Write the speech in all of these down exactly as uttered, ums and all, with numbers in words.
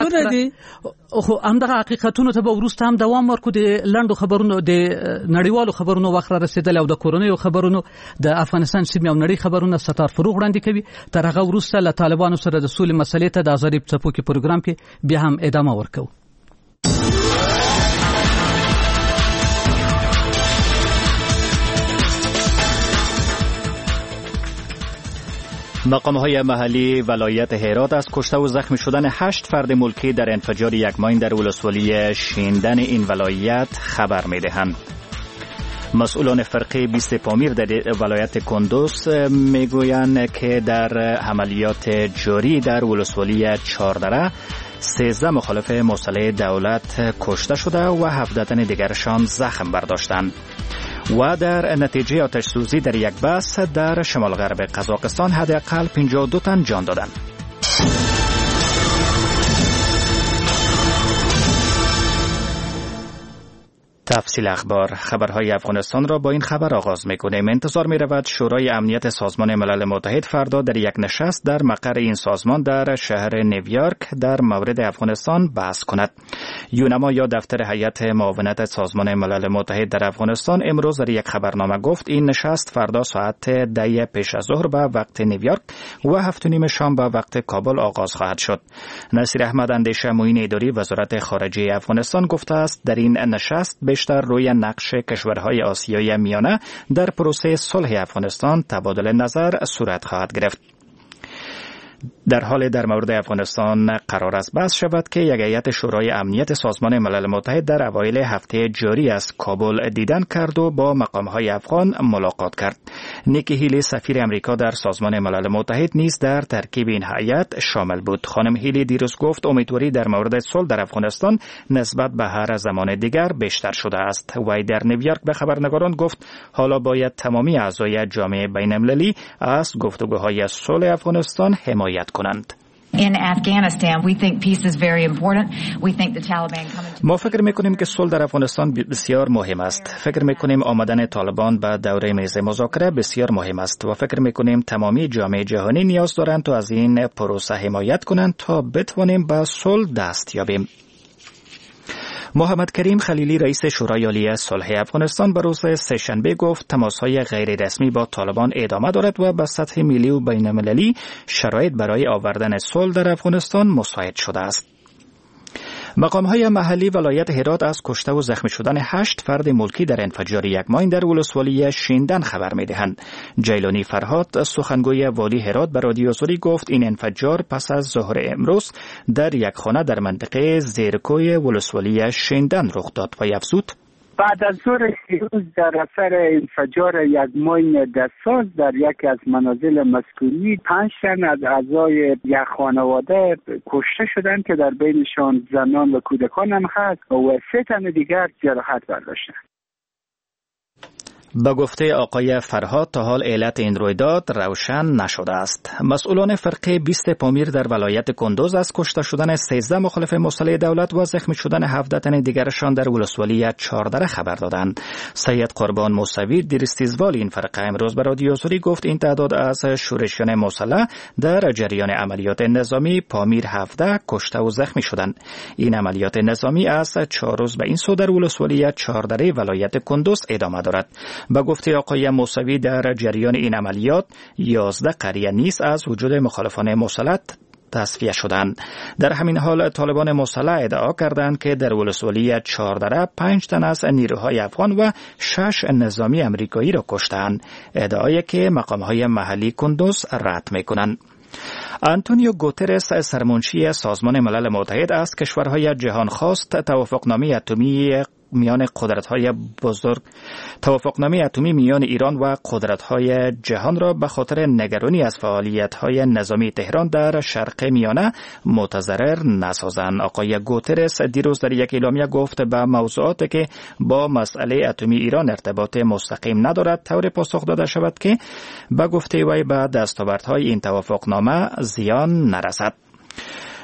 حقیقتونه دي خو همدغه حقیقتونو ته به وروسته هم دوام ورکو. د لنډو خبرونو د نړیوالو خبرونو وخت را رسیدل او د کورونیو خبرونو د افغانستان سیمې او نړۍ خبرونه ستار فروغ وړاندې کوي. تر هغه وروسته له طالبانو سره د سولې مسلې ته د ازادي څپو کې پروګرام کې بیا هم ادامه ورکو. مقام‌های محلی ولایت هرات از کشته و زخمی شدن هشت فرد ملکی در انفجار یک ماین در ولسوالی شیندن این ولایت خبر می‌دهند. مسئولان فرقه بیست پامیر در ولایت کندوز میگویند که در عملیات جاری در ولسوالی چهاردره سیزده مخالف مسلح دولت کشته شده و هفده تن دیگرشان زخم برداشتند و در نتیجه آتش سوزی در یک بس در شمال غرب قزاقستان حداقل پنجاه و دو تن جان دادند. تفصیل اخبار. خبرهای افغانستان را با این خبر آغاز می‌کنیم. انتظار می‌رود شورای امنیت سازمان ملل متحد فردا در یک نشست در مقر این سازمان در شهر نیویورک در مورد افغانستان بحث کند. یونما یا دفتر هیئت معاونت سازمان ملل متحد در افغانستان امروز در یک خبرنامه گفت این نشست فردا ساعت ده پیش از ظهر به وقت نیویورک و هفت و نیم شام به وقت کابل آغاز خواهد شد. نصیر احمد اندیشه معین اداری وزارت خارجه افغانستان گفته است در این نشست بیشتر روی نقش کشورهای آسیای میانه در پروسه صلح افغانستان تبادل نظر صورت خواهد گرفت. در حال در مورد افغانستان قرار است بحث شود که یک هیئت شورای امنیت سازمان ملل متحد در اوایل هفته جاری از کابل دیدن کرد و با مقام‌های افغان ملاقات کرد. نیکی هیلی سفیر امریکا در سازمان ملل متحد نیز در ترکیب این هیئت شامل بود. خانم هیلی دیروز گفت امیدواری در مورد صلح در افغانستان نسبت به هر زمان دیگر بیشتر شده است. وی در نیویورک به خبرنگاران گفت حالا باید تمامی اعضای جامعه بین‌المللی از گفتگوهای صلح افغانستان حمایت کنند. In Afghanistan, we think peace is very important. We think the Taliban coming to... ما فکر میکنیم که صلح در افغانستان بسیار مهم است. فکر میکنیم آمدن طالبان به دوره میز مذاکره بسیار مهم است و فکر میکنیم تمامی جامعه جهانی نیاز دارند تا از این پروسه حمایت کنند تا بتوانیم به صلح دست یابیم. محمد کریم خلیلی رئیس شورای عالی صلح افغانستان به روز سه‌شنبه گفت تماس‌های غیر رسمی با طالبان ادامه دارد و به سطح ملی و بین‌المللی شرایط برای آوردن صلح در افغانستان مساعد شده است. مقام‌های محلی ولایت هرات از کشته و زخمی شدن هشت فرد ملکی در انفجار یک ماین در ولسوالی شیندن خبر می‌دهند. جیلانی فرهاد سخنگوی والی هرات به رادیو سوری گفت این انفجار پس از ظهر امروز در یک خانه در منطقه زیرکوی ولسوالی شیندن رخ داد و افزود بعد از ظهر دیروز در اثر انفجار یک ماین دستساز در یکی از منازل مسکونی پنج تن از اعضای یک خانواده کشته شدند که در بینشان زنان و کودکان هم هست و سه تن دیگر جراحت برداشتند. به گفته آقای فرهاد تا حال علت این رویداد روشن نشده است. مسئولان فرقه بیست پامیر در ولایت کندوز از کشته شدن سیزده مخالف مسلح دولت و زخمی شدن هفده تن دیگرشان در ولسوالی چهاردره خبر دادند. سید قربان موسوی دیرستیزوال این فرقه امروز به رادیو سوری گفت این تعداد از شورشیان مسلح در جریان عملیات نظامی پامیر هفده کشته و زخمی شدند. این عملیات نظامی از چهار روز به این سو در ولسوالی چهاردره ولایت کندوز ادامه دارد. با گفته آقای موسوی در جریان این عملیات یازده قریه نیز از وجود مخالفان مسلح تصفیه شدند. در همین حال طالبان مسلح ادعا کردند که در ولسوالی چهاردره پنج تن از نیروهای افغان و شش نظامی امریکایی را کشتند. ادعایی که مقام‌های محلی کندوز رد می‌کنند. آنتونیو گوترس سرمنشی سازمان ملل متحد از کشورهای جهان خواست توافقنامه اتمی میان قدرت‌های بزرگ توافقنامه اتمی میان ایران و قدرت‌های جهان را به خاطر نگرانی از فعالیت‌های نظامی تهران در شرق میانه متضرر نسازند. آقای گوترس دیروز در یک اعلامیه گفت به موضوعاتی که با مسئله اتمی ایران ارتباط مستقیم ندارد طور پاسخ داده شود که به گفته وی به دستاوردهای این توافقنامه زیان نرسد.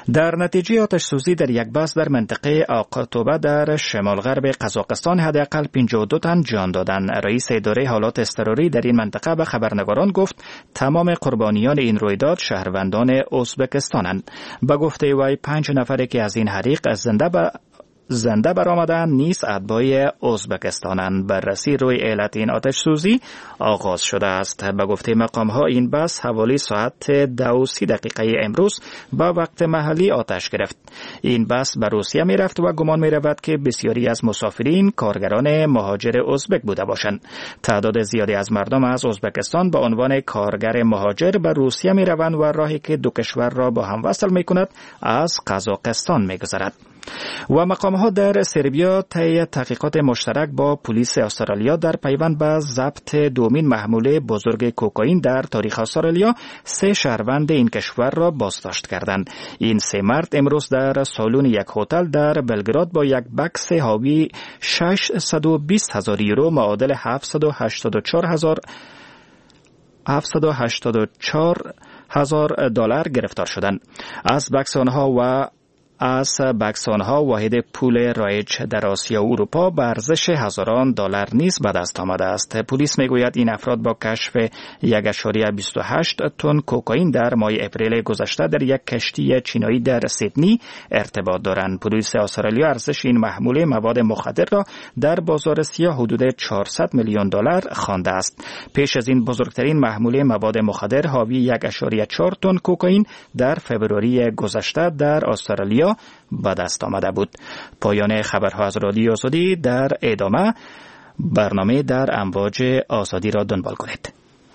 در نتیجه آتش سوزی در یک بس در منطقه آقاتوبه در شمال غرب قزاقستان حداقل پنجاه و دو تن جان دادند. رئیس اداره حالات اضطراری در این منطقه به خبرنگاران گفت تمام قربانیان این رویداد شهروندان ازبکستانند. به گفته وی پنج نفری که از این حریق زنده به زنده برآمدند نیز اتباع ازبکستانند. بررسی روی علت این آتش سوزی آغاز شده است. به گفته مقام ها این بس حوالی ساعت دو و سی دقیقه امروز با وقت محلی آتش گرفت. این بس به روسیه می رفت و گمان می رود که بسیاری از مسافرین کارگران مهاجر ازبک بوده باشند. تعداد زیادی از مردم از ازبکستان به عنوان کارگر مهاجر به روسیه می روند و راهی که دو کشور را با هم وصل می کند از قزاقستان می گذرد. و مقام‌ها در سربیا طی تحقیقات مشترک با پلیس استرالیا در پیوند به ضبط دومین محموله بزرگ کوکائین در تاریخ استرالیا سه شهروند این کشور را بازداشت کردند. این سه مرد امروز در سالن یک هتل در بلگراد با یک بکس حاوی ششصد و بیست هزار یورو معادل هفتصد و هشتاد و چهار هزار هفتصد و هشتاد و چهار هزار دلار گرفتار شدند. از بکس آنها و از بکسانها واحد پول رایج در آسیا و اروپا به ارزش هزاران دلار نیز به دست آمده است. پلیس میگوید این افراد با کشف یک ممیز بیست و هشت تن کوکائین در ماه اپریل گذشته در یک کشتی چینایی در سیدنی ارتباط دارند. پلیس استرالیا ارزش این محموله مواد مخدر را در بازار سیاه حدود چهارصد میلیون دلار خوانده است. پیش از این بزرگترین محموله مواد مخدر حاوی یک ممیز چهار تن کوکائین در فوریه گذشته در استرالیا به دست آمده بود. پایان خبرها از رادیو آزادی. در ادامه برنامه در امواج آزادی را دنبال کنید.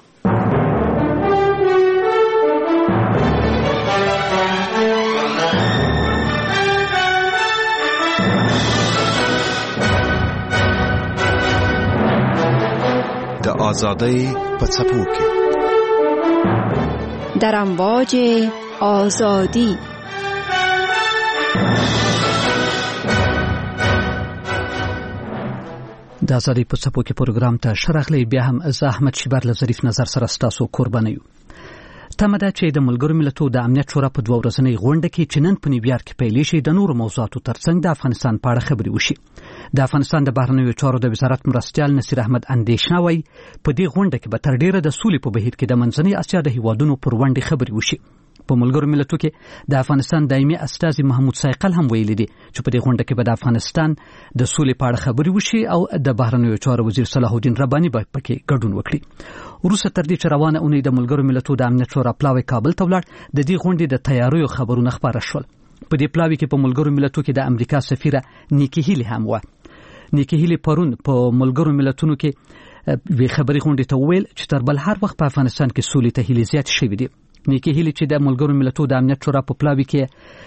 د آزادی په څپو کې در امواج آزادی. د آزادۍ په څپو کې پروګرام ته شرغلی بیا هم زحمت شیبر له ظریف نظر سره ستاسو قرباني یو. تمه ده چې د ملګرو ملتونو د امنیت شورا په دوه ورځنۍ غونډه کې چې نن په نیویارک کې پیل شي د نورو موضوعاتو ترڅنګ د افغانستان په اړه خبرې وشي. د افغانستان د بهرنیو چارو د وزارت مرستیال نصیر احمد اندیشنه وایي په دې غونډه کې به تر ډیره د سولې په بهیر کې د منځنۍ اسیا د هیوادونو پر ونډې خبرې وشي. په ملګرو ملتونو کې د افغانستان دایمي استازي محمود سایقل هم ویلي دي چې په دې غونډه کې به د افغانستان د سولې په اړه خبرې وشي او د بهرنیو چارو وزیر صلاح الدین رباني به پکې ګډون وکړي. وروسته تر دې چې روانه اونۍ د ملګرو ملتونو د امنیت شورا پلاوی کابل ته ولاړ، د دې غونډې د تیاریو خبرونه خبره شول. په دې پلاوی کې په ملګرو ملتونو کې د امریکا سفیره نیکی هیلی هم و. نیکی هیلی پرون په ملګرو ملتونو کې وی خبري غونډې ته ویل چې تر بل هر وخت په افغانستان کې سولې ته هیلې زیات شوې دي. نیکی هیلی چې د ملګرو ملتونو د امنیت شورا په پلاوی کې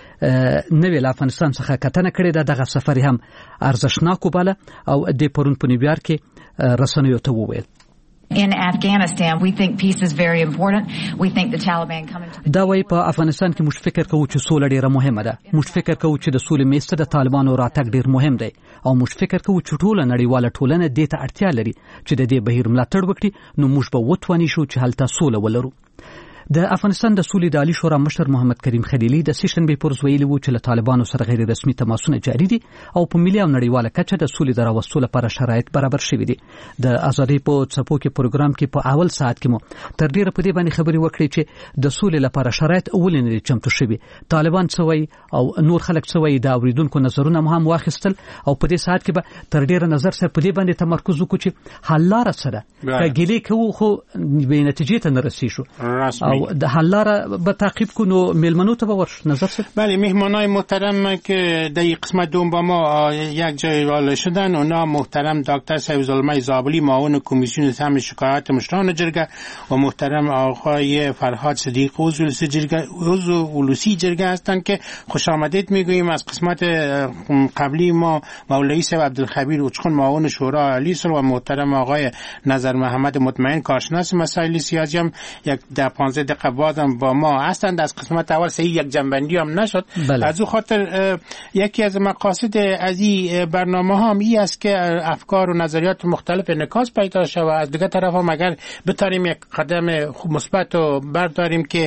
نوې له افغانستان څخه کتنه کړې ده، دغه سفر هم ارزښتناک وباله او د پرون په نیویارک کې رسنیو ته وویل. In Afghanistan, we think peace is very important. We think the Taliban coming to دا وایي په افغانستان کې موږ فکر کوو چې سوله ډیره مهمه ده. موږ فکر کوو چې د سولې میسته د طالبانو راتګ ډیر مهم دی او موږ فکر کوو چې ټوله نړیواله ټولنه دې ته اړتیا لري چې د دې بهیر ملاتړ وکړي، نو موږ به وتواني شو چې هلته سوله ولرو. د افغانستان د سولې د عالی شورا مشر محمد کریم خلیلی د سیشنبې پر ورځ ویلي وو چې له طالبانو سره غیر رسمي تماسونه جاري دي او په ملي او نړیواله کچه د سولې د راوستلو لپاره شرایط برابر شوي دي. د ازادۍ په څپو کې پروګرام کې په اول ساعت کې مو تر ډیره په دې باندې خبرې وکړې چې د سولې لپاره شرایط اول نه چمتو شوي. طالبان څه وایي او نور خلک څه وایي، د اوریدونکو نظرونه هم واخیستل او په دې ساعت کې به تر ډیره نظر سره په دې باندې تمرکز وکړو چې حل لاره سره کګلې کوو خو به نتیجې ته نه رسیږو او د حل لاره به تعقیب کنو. میلمنو ته به ورش نظر سر. بله، مهمانای محترم که در این قسمت دوم با ما یک جای والا شدن، اونا محترم دکتر سیف‌الزلمه زابلی معاون کمیسیون ثبت شکایات مشتران جرگه و محترم آقای فرهاد صدیق عضو جرگه عضو ولوسی جرگه هستند که خوش آمدید میگوییم. از قسمت قبلی ما مولوی صاحب عبدالخبیر اوچخون معاون شورای عالی و محترم آقای نظر محمد مطمئن کارشناس مسائل سیاسی هم یک ده پانزده دقیقه بعدم با ما هستند. از قسمت اول صحیح یک جنبندی هم نشد. بله. از او خاطر یکی از مقاصد از این برنامه ها هم این است که افکار و نظریات مختلف انعکاس پیدا شود. از دیگه طرف هم اگر بتاریم یک قدم مثبت و برداریم که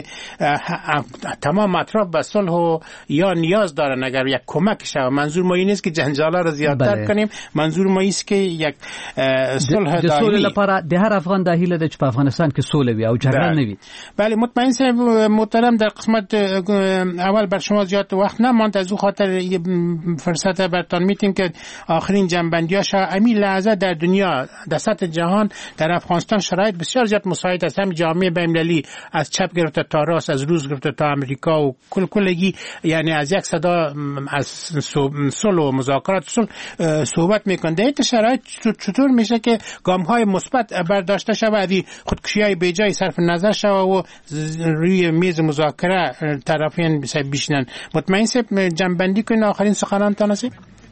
تمام اطراف به صلح و یا نیاز دارن اگر یک کمک شود. منظور ما این نیست که جنجالا را زیادتر بله. کنیم. منظور ما است که یک صلح دائمی صلح لپاره د هر افغان د هیله د په افغانستان کې صلح وي او جګړه نه وي. بله مطمئن صاحب محترم در قسمت اول بر شما زیاد وقت نماند. از او خاطر فرصت برتان میتیم که آخرین جنبندیاش همین لحظه در دنیا در سطح جهان در افغانستان شرایط بسیار زیاد مساعد است. هم جامعه بین‌المللی از چپ گرفته تا راست، از روس گرفته تا امریکا و کل کلگی یعنی از یک صدا از صلح و مذاکرات صلح صحبت میکنه. در این شرایط چطور میشه که گام‌های مثبت برداشته شود، خودکشی‌های بیجای صرف نظر شود و روی میز مذاکره طرفین بشینن؟ مطمئن سه جنبندی کنین آخرین سخنانتان هست؟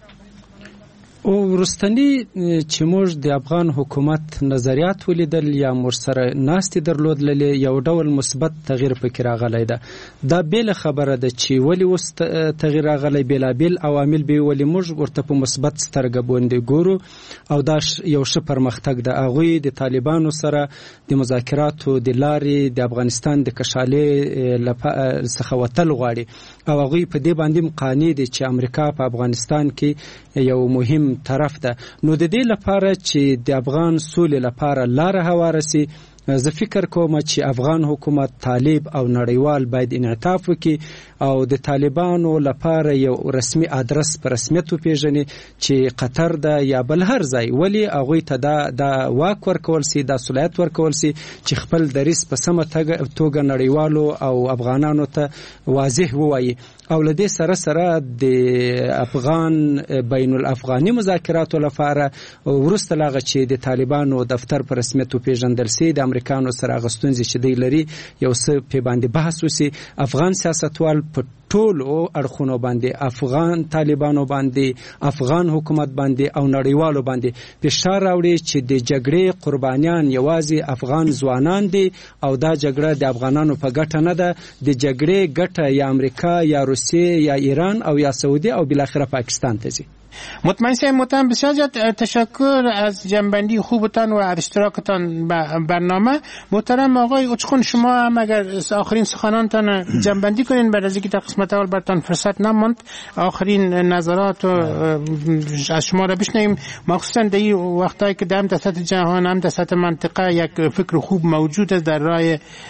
او ورستنی چې موږ د افغان حکومت نظریات ولیدل یا موږ سره ناستې درلودلې یو ډول مثبت تغییر پکې راغلی ده. دا بیل خبره ده چې ولی اوس تغییر راغلی، بیلابیل عوامل به ولی موږ ورته په مثبت سترګه باندې ګورو او دا یو ښه پرمختګ ده. هغوی د طالبانو سره د مذاکراتو د لارې د افغانستان د کشالۍ څخه وتل غواړي او هغوی په دې باندې قانع دي چې امریکا په افغانستان کې یو مهم طرف ده. نو د دې لپاره چې د افغان سولې لپاره لاره هواره سي، زه فکر کوم چې افغان حکومت، طالب او نړیوال باید انعطاف وکړي او د طالبانو لپاره یو رسمي ادرس په رسمیت وپیژني چې قطر ده یا بل هر ځای، ولی هغوی ته دا د واک ورکول سي، دا صلاحیت ورکول سي چې خپل دریځ په سمه توګه نړیوالو او افغانانو ته واضح ووایي. او لدې سره سره د افغان بین الافغاني مذاکراتو لپاره وروسته لاغه چې د طالبانو دفتر په رسمیت وپیژندل سي، د امریکانو سره غستونځي چې دی لري یو څه په باندې بحث وسی. افغان سیاستوال په ټول او اړخونو باندې، افغان طالبانو باندې، افغان حکومت باندې او نړیوالو باندې فشار راوړي چې د جګړې قربانیان یوازې افغان ځوانان دي او دا جګړه د افغانانو په ګټه نه ده. د جګړې ګټه یا امریکا یا روسیه یا ایران او یا سعودی او بالاخره پاکستان ته ځي. مطمئن سیم محترم بسیار زیاد تشکر از جنبندی خوبتان و از اشتراکتان برنامه. محترم آقای اوچخون شما هم اگر آخرین سخنانتان جنبندی کنین بعد از اینکه در قسمت اول برتان فرصت نماند، آخرین نظرات از شما را بشنویم، مخصوصا در این وقتایی که در هم در سطح جهان هم در سطح منطقه یک فکر خوب موجود است در راه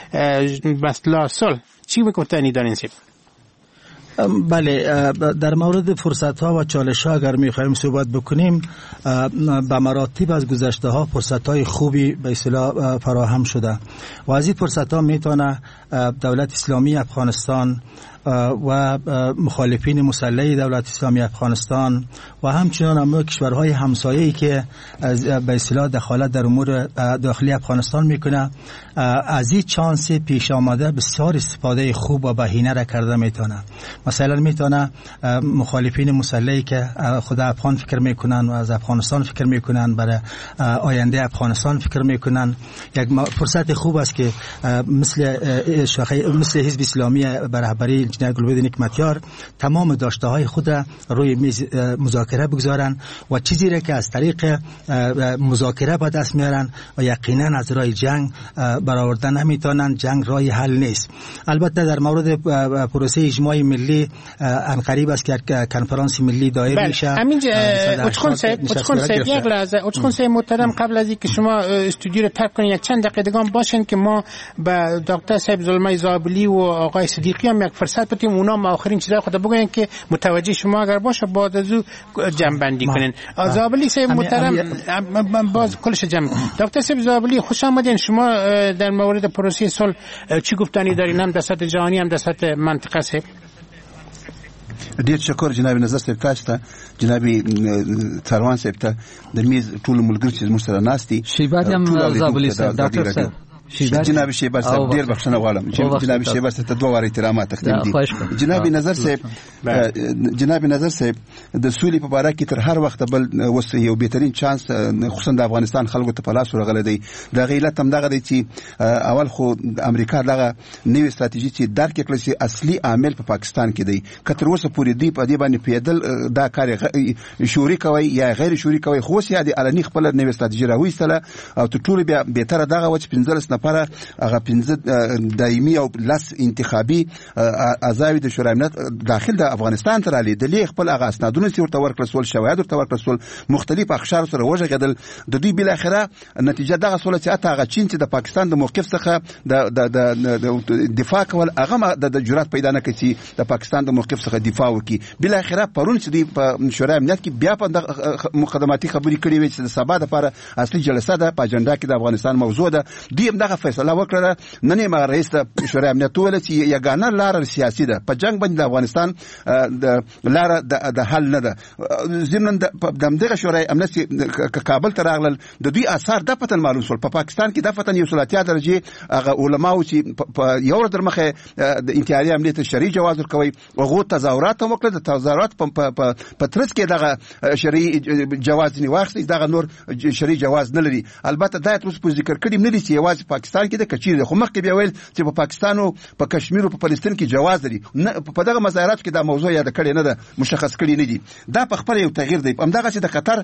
اصلاح صلح. چی میگفتنی در این سیب؟ بله، در مورد فرصت ها و چالش ها اگر میخوایم صحبت بکنیم، به مراتب از گذشته ها فرصت های خوبی به اصطلاح فراهم شده و از این فرصت ها میتونه دولت اسلامی افغانستان و مخالفین مسلح دولت اسلامی افغانستان و همچنان هم کشورهای همسایه‌ای که به اصطلاح دخالت در امور داخلی افغانستان میکنه، از این چانس پیش آمده بسیار استفاده خوب و بهینه را کرده میتونه. مثلا میتونه مخالفین مسلحی که خود افغان فکر میکنن و از افغانستان فکر میکنن، برای آینده افغانستان فکر میکنن، یک فرصت خوب است که مثل مثل حزب اسلامی به رهبری جناب گلبدین حکمتیار تمام داشته های خود روی میز مذاکره بگذارن و چیزی را که از طریق مذاکره به دست میارن و یقینا از راه جنگ برآوردن نمیتونن. جنگ راه حل نیست. البته در مورد پروسه اجماع ملی ان قریب است که کنفرانس ملی دایر میشه. همین اوچخون صاحب اوچخون صاحب یک لحظه اوچخون صاحب محترم، قبل از اینکه شما استودیو رو ترک کنید یک چند دقیقه باشین که ما به دکتر صاحب زلمای زابلی و آقای صدیقی هم یک فرصت بدیم، اونا ما آخرین چیزا خود بگن که متوجه شما اگر باشه بعد از او جنبندی کنین. زابلی صاحب محترم باز کلش جمع. دکتر صاحب زابلی خوش آمدین. شما در مورد پروسه صلح چی گفتنی دارین، هم در سطح جهانی هم در سطح منطقه صاحب؟ ډیر شکر جناب نظر صاحب، تاسو ته جناب تروان صاحب ته د میز ټول ملګری چې موږ سره ناستي شیبات هم زابلی صاحب، ډاکټر صاحب جناب شیبر صاحب ډیر بخښنه غواړم. جناب شیبر صاحب ته دوه واره احترامات تقدیم دي. جناب نظر صاحب جناب نظر صاحب د سولې په اړه کې تر هر وخت بل وس یو بهترین چانس خصوصا د افغانستان خلکو ته په لاس ورغلی دی. د غیلت هم دغه دی چې اول خو امریکا دغه نوې ستراتیژي چې درک کړل چې اصلي عامل په پا پاکستان کې دی، کتر اوسه پورې دی په دې باندې پیدل دا کار شوري کوي یا غیر شوري کوي، خو سیا د علني خپل نوې ستراتیژي راوېستله او ته ټول بیا بهتره دغه و چې پنځلس نفره هغه پنځه دایمي او لس انتخابي اعضای د شورای امنیت داخل د افغانستان ته رالیدلې، خپل هغه اسنادونه چې ورته ورکړل سول، شواهد ورته ورکړل سول، مختلف اخشار سره وژغدل. د دوی بل اخره نتیجه دغه سول چې اته هغه چین چې د پاکستان د موقف څخه د د دفاع کول هغه د جرأت پیدا نه کړي د پاکستان د موقف څخه دفاع وکړي. بل اخره پرون چې دی په شورای امنیت کې بیا په مقدماتي خبرې کړې وي چې د سبا لپاره اصلي جلسه ده په اجنډا کې د افغانستان موضوع ده. دوی هم دغه فیصله وکړه. نن یې مغه رئیس شورای امنیت ویل چې یګانه لار سیاسي ده، په جنگ باندې د افغانستان د لار د حل نه ده. ضمن د دغه شورای امنیت کابل ته راغلل د دوی اثر د پتن معلوم شول. په پاکستان کې د پتن یو سلطیا درجه هغه علماو چې په یو ورځ مخه د انتحاري عملیات شرعي جواز ورکوي او تظاهرات هم وکړه. د تظاهرات په ترڅ کې دغه شرعي جواز نه واخلي، دغه نور شرعي جواز نه لري. البته دا تاسو په ذکر کړی نه دي چې یوازې پاکستان کې د کچیر خو مخکې بیا ویل چې په پاکستان او په کشمیر او په فلسطین کې جواز لري. په دغه مظاهرات کې دا موضوع یاد کړی نه ده، مشخص کړی نه دي. دا په خپل یو تغییر دی. همدغه چې د قطر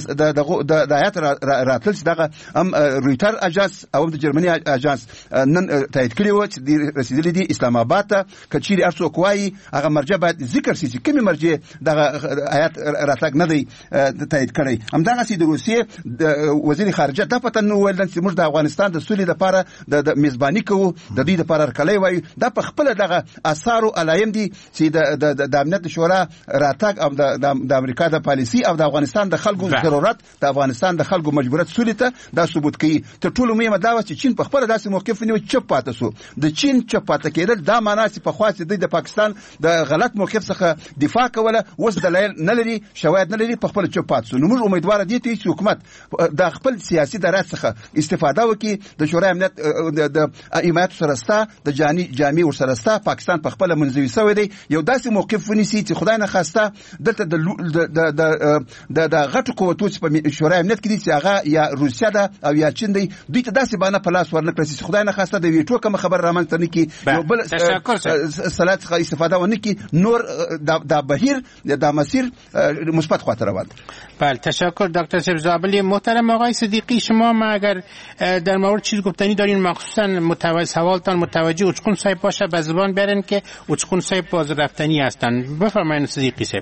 د د آیات راتل چې دغه هم رویټر اجانس او د جرمني اجانس نن تایید کړی و چې رسیدلی دي اسلام آباد ته. کچیر ارڅو کوي هغه مرجع باید ذکر شي چې کومه مرجع دغه آیات راتګ نه دی تایید کړی. همدغه چې د روسیې وزیر خارجه د پته نو ویل چې موږ د افغانستان د سولې لپاره د میزبانی کوو، د دې لپاره کلی وایي. دا په خپل دغه آثار او علایم دي چې د د امنیت شورا راتګ او د امریکا د پالیسی او د افغانستان د خلکو ضرورت، د افغانستان د خلکو مجبوریت سولې ته دا ثبوت کوي. تر ټولو مهمه دا و چې چین په خپل داسې موقف نیو چپ پاتې سو. د چین چپ پاتې کېدل دا معنی چې په خاصه د پاکستان د غلط موقف څخه دفاع کوله، اوس دلایل نه لري، شواهد نه لري، په خپل چپ پاتې سو. نو موږ امیدوار دي چې حکومت د خپل سیاسي درات څخه استفاده وکړي. د شورای امنیت د حمایت سره ستا د جاني جامع ور سره ستا پاکستان په خپل منځوي سوی دی. یو داسې موقف ونیسي چې خدای نه خواسته دلته د د د غټ قوتو په شورای امنیت کې دي چې هغه یا روسیا ده او یا چین دی، دوی ته داسې باندې په لاس ورنکړي چې خدای نه خواسته د ویټو کوم خبر رامنځته نه کی یو بل صلاحیت څخه استفاده ونه کی، نور د بهیر د مسیر مثبت خاطر روان. بله تشکر دکتر صاحب زابلی. محترم آقای صدیقی، شما ما اگر در مورد چیز گفتنی دارین مخصوصا متوجه سوالتان متوجه اوچکون صاحب باشه به زبان برن که اوچکون صاحب باز رفتنی هستن. بفرمایید صدیقی صاحب.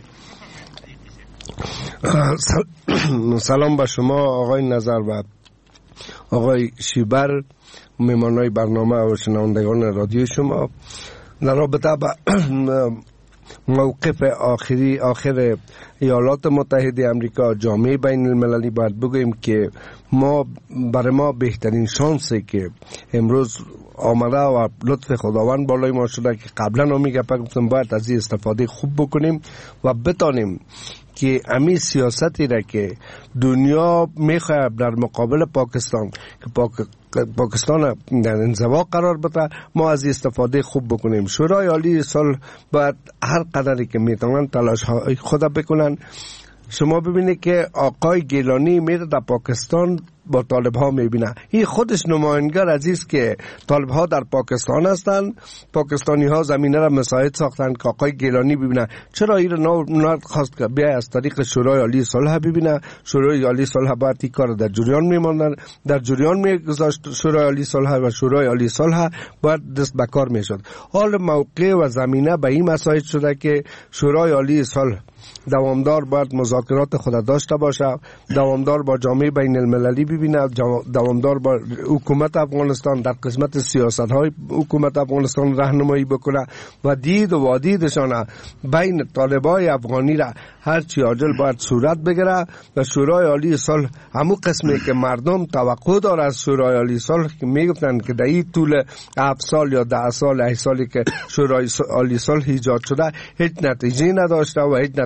سلام به شما آقای نظر و آقای شیبر، مهمانای برنامه و شنوندگان رادیو شما. در رابطه با موقف آخری آخر ایالات متحده امریکا جامعه بین المللی باید بگوییم که ما برای ما بهترین شانسی که امروز آمده و لطف خداوند بالای ما شده که قبلا هم میگفتم باید از این استفاده خوب بکنیم و بتانیم که امی سیاستی را که دنیا میخواد در مقابل پاکستان که پاک پاکستان در انزوا قرار بده، ما از استفاده خوب بکنیم. شورای عالی صلح باید هر قدری که میتونن تلاش های خود بکنن. شما ببینید که آقای گیلانی میره در پاکستان با طالب ها میبینه، این خودش نماینگر عزیز که طالب ها در پاکستان هستن، پاکستانی ها زمینه را مساعد ساختن که آقای گیلانی ببینه. چرا این را نه خواست که بیا از طریق شورای عالی صلح ببینه؟ شورای عالی صلح باید این کار در جریان میماندن، در جریان میگذاشت شورای عالی صلح و شورای عالی صلح باید دست به کار میشد. حال موقع و زمینه به این مساعد شده که شورای عالی صلح دوامدار باید مذاکرات خود داشته باشه، دوامدار با جامعه بین المللی ببینه، دوامدار با حکومت افغانستان در قسمت سیاست های حکومت افغانستان راهنمایی بکنه و دید و وادیدشان بین طالبای افغانی را هر چی عاجل باید صورت بگیره و شورای عالی صلح همو قسمی که مردم توقع داره از شورای عالی صلح که میگفتن که در این طول هفت سال یا ده سال هشت سالی که شورای عالی صلح ایجاد شده هیچ نتیجه نداشته و هیچ نتیجه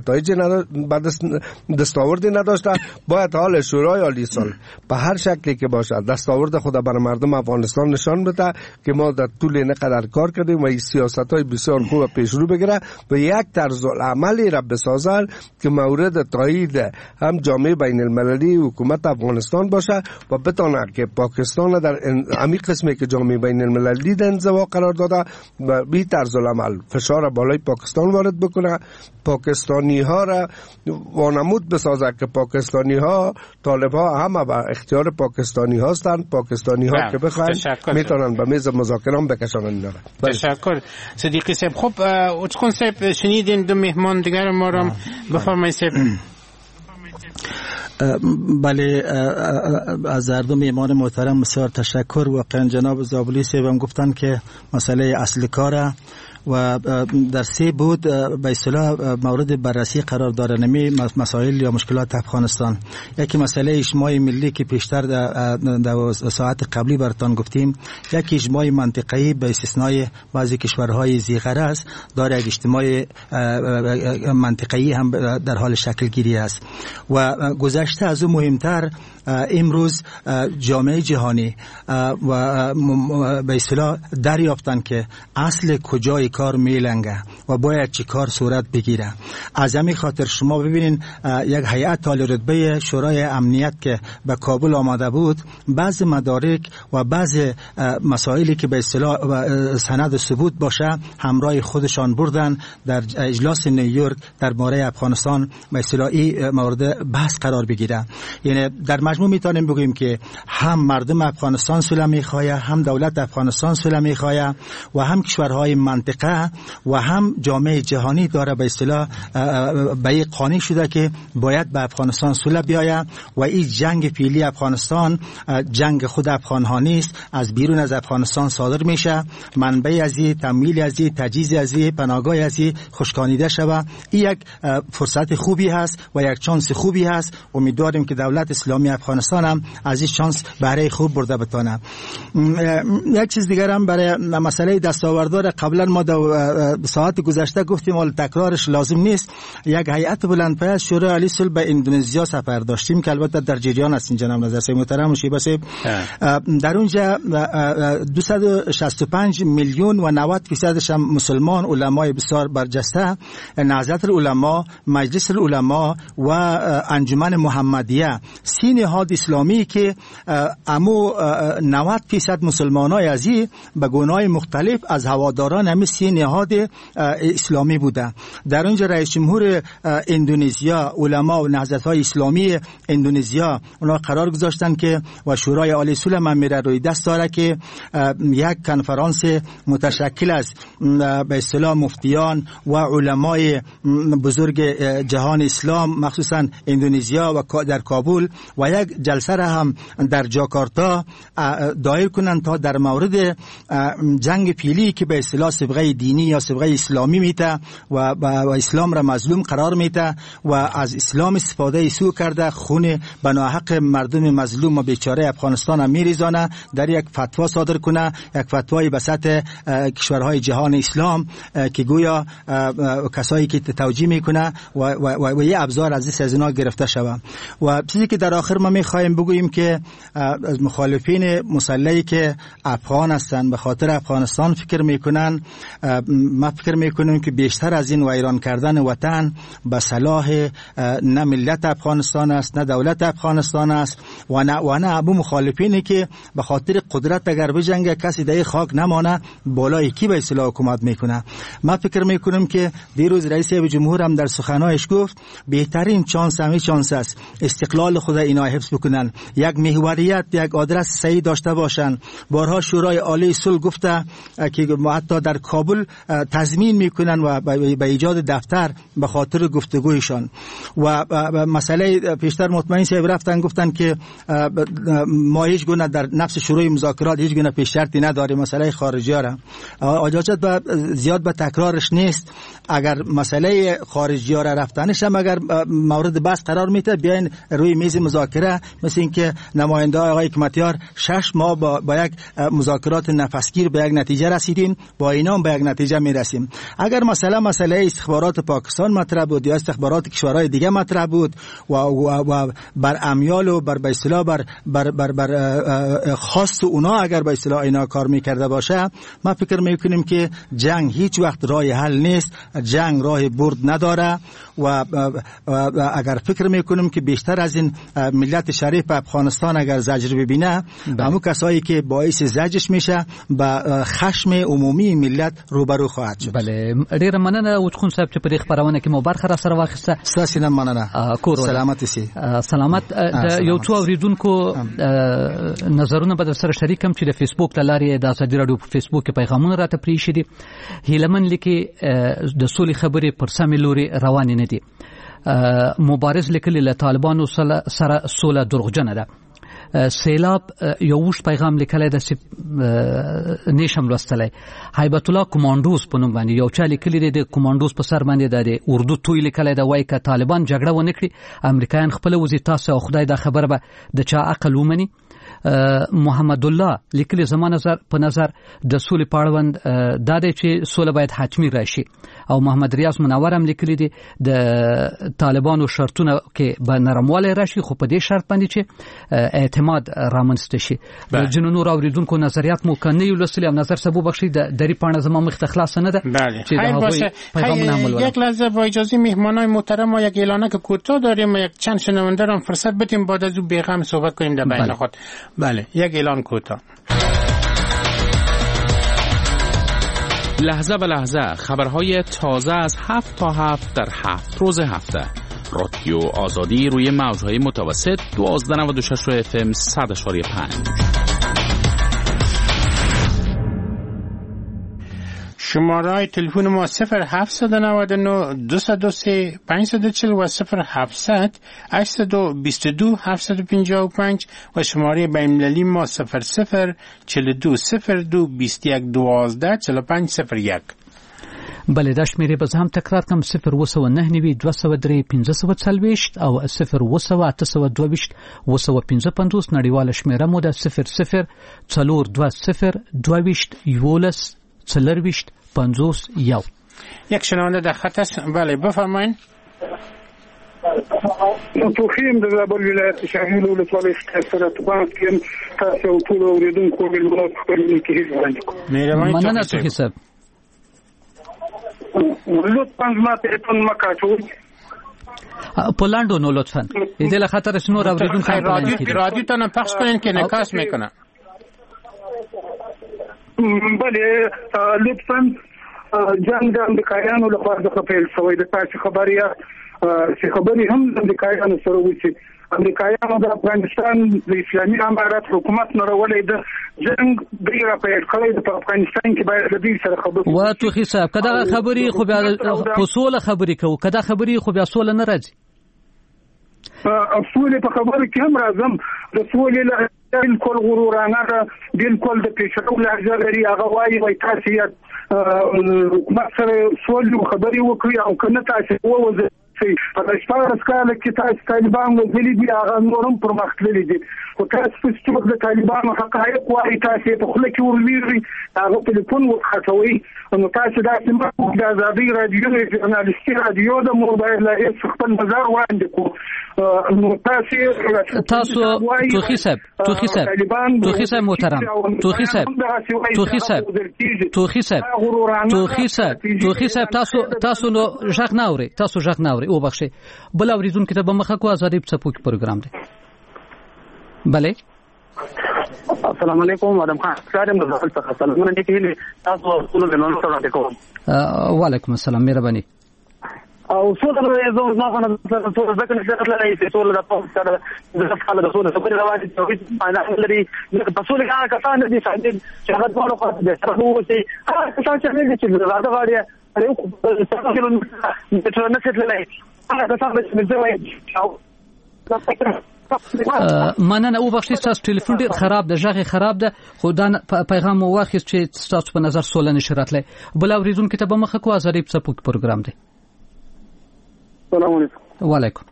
نتایج دستاوردی نداشته. باید حال شورای عالی صلح به هر شکلی که باشد دستاورد خود بر مردم افغانستان نشان بده که ما در طول اینقدر کار کردیم و این سیاست‌های بسیار خوب پیش رو بگیره و یک طرز عملی را بسازن که مورد تایید هم جامعه بین المللی حکومت افغانستان باشه و بتونه که پاکستان در عمیق قسمی که جامعه بین المللی در انزوا قرار داده و بی طرز عمل فشار بالای پاکستان وارد بکنه، پاکستانی ها را وانمود بسازه که پاکستانی ها طالب ها همه به اختیار پاکستانی هستند. پاکستانی ها که بخواهند میتونن به میز مذاکره بکشانن اینا. تشکر صدیقی صاحب. خب اوچکون صاحب شنیدین دو مهمان دیگر ما را بفرمایید صاحب. بله، از هر دو میهمان محترم بسیار تشکر. واقعا جناب زابلی صاحب هم گفتن که مسئله اصل کاره و در سه بود به اصطلاح مورد بررسی قرار داره نمی مسائل یا مشکلات افغانستان. یکی مسئله اجماع ملی که پیشتر در ساعت قبلی براتون گفتیم، یکی اجماع منطقه‌ای به استثنای بعضی کشورهای ذی‌غرض داره، یک اجتماع منطقه‌ای هم در حال شکل گیری است. و گذشته از اون مهمتر امروز جامعه جهانی و به اصطلاح دریافتن که اصل کجای کار میلنگه و باید چی کار صورت بگیره. از همین خاطر شما ببینین یک هیئت عالی رتبه شورای امنیت که به کابل آمده بود، بعض مدارک و بعض مسائلی که به اصطلاح سند ثبوت باشه همراه خودشان بردن در اجلاس نیویورک درباره افغانستان به اصطلاح این مورد بحث قرار بگیره. یعنی در مجموع میتونیم بگیم که هم مردم افغانستان صلح میخواه، هم دولت افغانستان صلح میخواه و هم کشورهای منطقه و هم جامعه جهانی داره به اصطلاح به این قانع شده که باید به افغانستان صلح بیاید و این جنگ فعلی افغانستان جنگ خود افغان ها نیست، از بیرون از افغانستان صادر میشه، منبع از این، تمویل از این، تجهیز از این، پناهگاه از این خشکانیده شود. این یک فرصت خوبی هست و یک چانس خوبی هست. امیدواریم که دولت اسلامی افغانستان هم از این شانس بهره خوب برده بتونه. یک چیز دیگر هم برای مسئله دستاوردار قبلا ما در ساعت گذشته گفتیم ولی تکرارش لازم نیست. یک هیئت بلندپایه از شورای عالی صلح به اندونزیا سفر داشتیم که البته در جریان است. جناب نظر صاحب محترم شیبه صاحب، در اونجا دویست و شصت و پنج میلیون و نود فیصدش هم مسلمان، علمای بسیار برجسته، نهضت العلماء، مجلس العلماء و انجمن محمدیه، سی نهاد اسلامی که امو نود فیصد مسلمانای ازی به گونه‌های مختلف از هواداران همین سی نهاد اسلامی بوده. در اونجا رئیس جمهور اندونزیا، علما و نهضت‌های اسلامی اندونزیا اونا قرار گذاشتن که و شورای عالی صلح هم میره روی دست داره که یک کنفرانس متشکل از به اصطلاح مفتیان و علمای بزرگ جهان اسلام مخصوصا اندونزیا و در کابل و یک جلسه را هم در جاکارتا دایر کنند تا در مورد جنگ فعلی که به اصطلاح صبغه دینی یا صبغه اسلامی میته و, و اسلام را مظلوم قرار میته و از اسلام استفاده سو کرده، خون بناحق مردم مظلوم و بیچاره افغانستان هم میریزانه، در یک فتوا صادر کنه، یک فتوای به سطح کشورهای جهان اسلام که گویا کسایی که توجیه میکنه و, و, و, و یه ابزار از از اینا گرفته شود. و چیزی که در آخر ما میخوایم بگوییم که از مخالفین مسلحی که افغان هستند به خاطر افغانستان فکر میکنن، ما فکر میکنیم که بیشتر از این ویران کردن وطن به صلاح نه ملت افغانستان است نه دولت افغانستان است و نه و نه ابو مخالفینی که به خاطر قدرت اگر بجنگه کسی در خاک نمانه بالای کی به اصطلاح حکومت میکنه. ما فکر میکنیم که دیروز رئیس جمهور هم در سخنانش گفت بهترین چانس همین چانس است استقلال خود اینا حفظ بکنن، یک محوریت، یک آدرس صحیح داشته باشن. بارها شورای عالی صلح گفته که حتی در کابل تضمین میکنن و به ایجاد دفتر به خاطر گفتگویشان. و مسئله پیشتر مطمئن صاحب رفتن گفتن که ما هیچ گونه در نفس شروع مذاکرات هیچ گونه پیش شرطی نداریم مسئله خارجی را. اجازه زیاد به تکرارش نیست. اگر مسئله خارجی را رفتنش هم اگر مورد بحث قرار میده بیاین روی میز مذاکره، مثل اینکه نماینده آقای حکمتیار شش ماه با, با یک مذاکرات نفسگیر به یک نتیجه رسیدیم، با اینا هم به یک یک نتیجه میرسیم. اگر مثلا مسئله استخبارات پاکستان مطرح بود یا استخبارات کشورهای دیگه مطرح بود و, و, و بر امیال و بر به اصطلاح بر بر بر, بر خواست اونا اگر به اصطلاح اینا کار میکرده باشه، ما فکر میکنیم که جنگ هیچ وقت راه حل نیست، جنگ راه برد نداره و, و, و اگر فکر میکنیم که بیشتر از این ملت شریف افغانستان اگر زجر ببینه، همون کسایی که باعث زجرش میشه با خشم عمومی ملت روبرو خواهد شد. بله، ډیر مننه وچخون صاحب چې په دې خبرونه کې مو برخه را سره واخیسته. ستاسو نه مننه. سلامت سي. سلامت. د یو څو اوریدونکو نظرونه به سره شریکم چې د فیسبوک لارې د ازادي رادیو په فیسبوک کې پیغامونه راته پریښي دي. هیلمن لیکي د سولې خبرې پر سمې لوري روانې نه دي. مبارز لیکلی له طالبانو سره سوله دروغجنه ده. سیلاب یو وش پیغام لیکلی د نشم لوستلی. هیبت الله کمانډوز په نوم باندې یو چا لیکلی دی، د کمانډوز په سر باندې د اردو توی لیکلی دی، وایي که طالبان جګړه ونه کړي امریکایان خپله وځي، تاسو او خدای دا خبره به د چا عقل ومني. محمد الله لیکلی زما نظر په نظر د سولې په اړوند دا دی چې سوله باید حتمی راشي. او محمد ریاض منور هم لیکلی دی د طالبانو شرطونه کې به نرموالی راشي، خو په دې شرط باندې چې اعتماد رامنځته شي. د جنو نور اوریدونکو نظریات مو کنه یو لسلی او نظر سبو بخشي د دری پاڼه زما مخ تخلاص نه ده چې دا هغوی پیغامونه عمل. یک لحظه با اجازه مهمانای محترم ما یک اعلانه که کوتاه داریم، یک چند شنونده را فرصت بدیم بعد از او بیغم صحبت کنیم در بین خود. بله، یک اعلان کوتاه. لحظه به لحظه خبرهای تازه از هفت تا هفت در هفت روز هفته. رادیو آزادی روی موجهای متوسط دوازده و نود و شش اف ام صد اشاری پنج. شماره تلفن ما صفر هفتصد و نود و نه دویست و سه پانصد و چهل و صفر هفتصد هشتصد و بیست و دو هفتصد و پنجاه و پنج و شماره بین‌المللی ما صفر صفر چهل و دو صفر دو بیست و یک دوازده چهل و پنج صفر یک. بله، دا شمیرې به زه هم تکرار کړم: صفر اوه سوه نهه نوي دوه سوه درې پنځه سوه څلوېښت او صفر اوه سوه اته سوه دوه ویشت اوه سوه پنځه پنځوس. نړیواله شمیره مو ده صفر صفر څلور دوه صفر دوه ویشت یولس څلرویشت پنځوس یو. یک شنونده در خط است. بله بفرمایید. توخیم د زابل ولایت شاهین ولسوالۍ سره تبان کې تاسو ټول اوریدونکو ملت خپلې کې وړاندې کوم. مننه توخی صاحب. لطفاً ما تلفن مکاټو په لاندو نو لطفاً دې له خاطر شنو اوریدونکو رادیو رادیو ته نه پخش کړئ که نکاس میکنه. بله لطفاً جنگ د امریکایانو لخوا د پیل شوی د تاسو خبریا چې خبرې هم د امریکایانو سره وشي. امریکایانو د افغانستان د اسلامي امارات حکومت نړولې د جنگ ډیره پیل کړی د افغانستان کې باید د دې سره خبرې و توخی صاحب کدا خبرې خو بیا اصول خبرې کوو کدا خبرې خو بیا اصول نه راځي. اصول په خبرو کې هم راځم د اصول له بالکل غرورانه ده، بالکل د پیشرو لهجه لري. هغه وایي وای تاسو یې حکومت سره سوال خبرې وکړي او کنه تاسو ووځي په اشاره سکاله کې تاسو طالبان وزلي دي، هغه نورم پرمختللي دي. خو تاسو چې د طالبانو حقایق وایي تاسو په خله کې ورلېږي، هغه ټلیفون وخاطوي. نو تاسو دا چې د ازادي رادیو ژورنالیستي رادیو د موبایل له خپل نظر وړاندې کو. نو تاسو تاسو توخی صاحب توخی صاحب توخی صاحب محترم توخی صاحب توخی صاحب توخی صاحب توخی صاحب توخی صاحب تاسو تاسو نو ژغ نه اوري تاسو ژغ نه اوري او بخښه بل اوریدونکو ته به مخه کو ازادي په سپوک پروګرام دی. بله السلام علیکم مدام خان سلام مزال څخه سلامونه دي کېږي تاسو ټول د نن سره کوم. وعلیکم السلام مهرباني. او څو د زو ما خانه څو ځکه چې خپل راځي ټول د پوه سره د خپل د څو د خبرې روانې توګه باندې لري په څو لګا کسان دي چې هغه ټول خو د سره وو چې هغه کسان چې نه چې راځي غاړي یو څه کېلو د نه څه لای هغه کسان چې زه وایم مننه او بخښی تاسو ټلیفون ډیر خراب ده ژغ خراب ده خو دا پیغام مو واخیست چې تاسو په نظر سوال نشرات لای بل اوریدونکو ته به مخه کو ازادي په سپوک پروګرام دی. السلام علیکم. وعلیکم.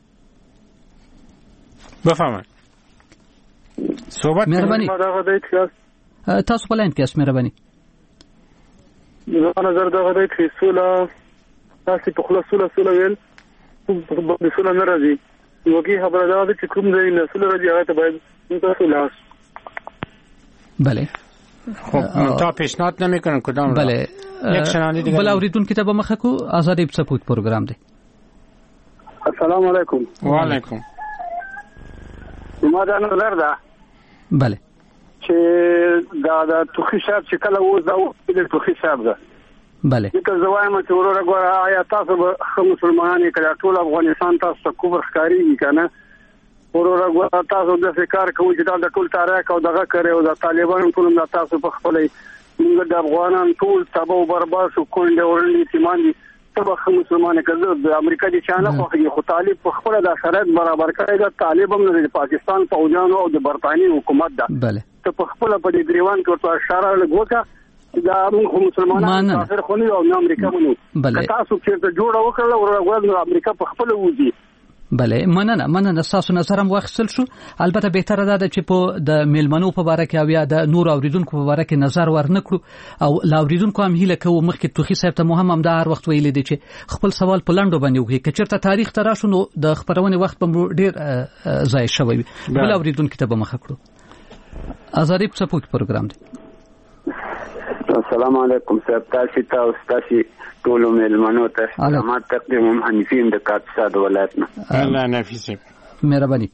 بفرمایئ. صحبت مهرباني. تاسو په لاین کې اس مهرباني. زما نظر دغه دی چې سوله تاسې په خوله سوله سوله ویل د سوله نه راځي واقعي خبره دا ده چې کوم ځای نه سوله راځي هغه ته باید تاسو لاس بله خب تا پیشنهاد نمیکنن کدام بله یک شنونده دیگه بله اوریدونکو ته به مخه کو آزادی سپوت پروګرام دی. السلام علیکم. وعلیکم. ما دا نظر ده بله چې دا د توخي شاب چې کله و دا د توخي شاب ده بله چې زوایم چې وروره غواړه آیا تاسو به خو مسلمانان کړه ټول افغانستان تاسو ته کوبر ښکاری کنه وروره غواړه تاسو د فکر کوئ چې دا د ټول تاریخ او دغه کړي او د طالبانو ټول د تاسو په خپل موږ د افغانان ټول تباہ او برباد شو کونډه ورني ایمان دي تبه مسلمانان کړه د امریکا د چانه خو خو طالب په خپل د شرایط برابر کړي د طالب هم د پاکستان فوجانو او د برتانی حکومت ده بله ته په خپل په دې ګریوان کې ورته اشاره لګوکا دا موږ مسلمانان کافر خو نه او امریکا مونږ تاسو چې جوړ وکړل او غواړو امریکا په خپل وځي بله مننه مننه تاسو نظر هم واخیستل شو. البته بهتره ده چې په د میلمنو په باره کې او یا د نور اوریدونکو په باره کې نظر ورنکړو او لا اوریدونکو هم هیله کوو مخکې توخي صاحب ته مهم دا هر وخت ویل دي چې خپل سوال په لنډو باندې وکړي که چېرته تاریخ ته راشو نو د خبرونې وخت به ډېر ضایع شوی وي. بل اوریدونکو ته به مخه کړو. آزادی سپوت پروګرام دی. السلام علیکم صاحب تاسو ته او تاسو ټول میلمنو ته سلامات تقدیم حنیفیم د کاپیسا د ولایت نه. الله نفیس مهرباني.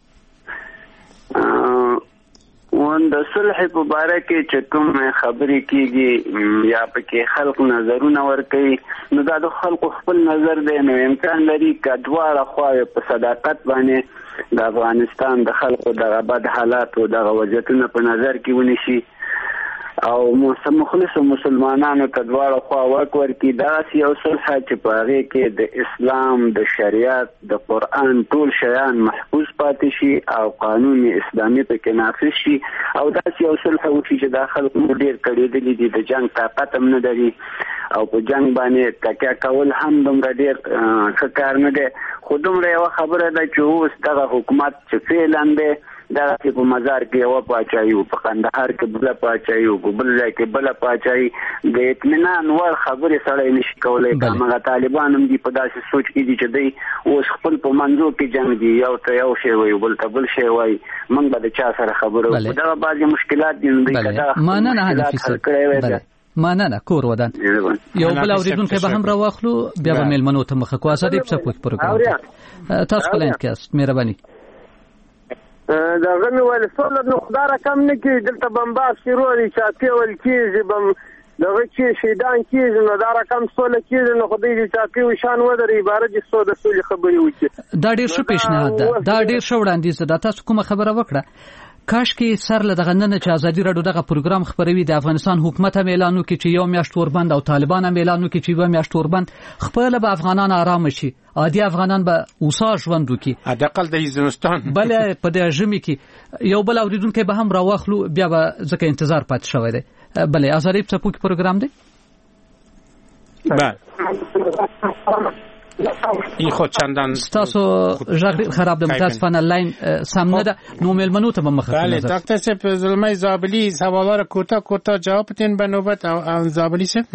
وان د صلح په باره کې چې کوم خبرې کیږي یا پکې خلق نظرونه ورکوي نو دا د خلکو خپل نظر دی نو امکان لري که دواړه خواوې په صداقت باندې د افغانستان د خلکو دغه بد حالات او دغه وضعیتونه په نظر کې ونیسي او مخلص مسلمانانو ته دواړه خوا ورکړي ورکړي دا یو صلح چې په هغه کې د اسلام د شریعت د قران ټول شیان محفوظ پاتې شي او قانون اسلامي پکې نافذ شي او دا یو صلح وشي چې د خلکو ډیر کړي دي د جنگ طاقت هم نه لري او په جنگ باندې تکیه کول هم دومره ډیر ښه کار نه دی خو دومره یو خبره ده چې اوس دغه حکومت چې فعلا دی دا چې په مزار کې یو پاچایي په قندهار کې بل پاچایي او بل ځای کې بل پاچایي د اطمینان ور خبرې سره نشي کولای کومه طالبان هم دي په داسې سوچ کې دي چې دوی اوس خپل په منځو کې جنگ دي یو ته یو شی وي بل ته بل شی وي موږ به د چا سره خبرو دا بعضي مشکلات دي نو دا ما نه نه مننه کور ودان یو بل اوریدونکو به هم راوخلو بیا به میلمنو ته مخه کو اساده په سپوت پروګرام تاسو کولای کېست مهرباني دا غمی ول سوله نو خدای را کم نه کی دلته بمباس شروع دي چاپی ول کیږي بم دغه چې شیدان کیږي نو دا را کم سوله کیږي نو خدای دې چاپی وشان ودرې عبارت دي سو د سولې خبرې وکړي دا ډیر ښه پیشنهاد ده دا ډیر ښه وړاندیز ده تاسو کومه خبره وکړه کاش کې سر له دغه نن چې ازادي راډیو دغه پروګرام خبروي د افغانستان حکومت هم اعلان وکړي چې یو میاشت وربند او طالبان هم اعلان وکړي چې یو میاشت وربند خپل به افغانان آرام شي عادي افغانان به اوسا ژوند وکړي حداقل د زمستان بل په دې ژمي کې یو بل اوریدونکو به هم راوخلو بیا به ځکه انتظار پات شوی دی بل ازادي سپوت پروګرام دی بله ای خود چندان تاسو ژغ خراب ده متاسفانه لاین سم نه ده نو میلمنو ته مخه بله دکتر صاحب زلمه زابلی سوالا را کوتاه کوتاه جواب بدین به نوبت زابلی صاحب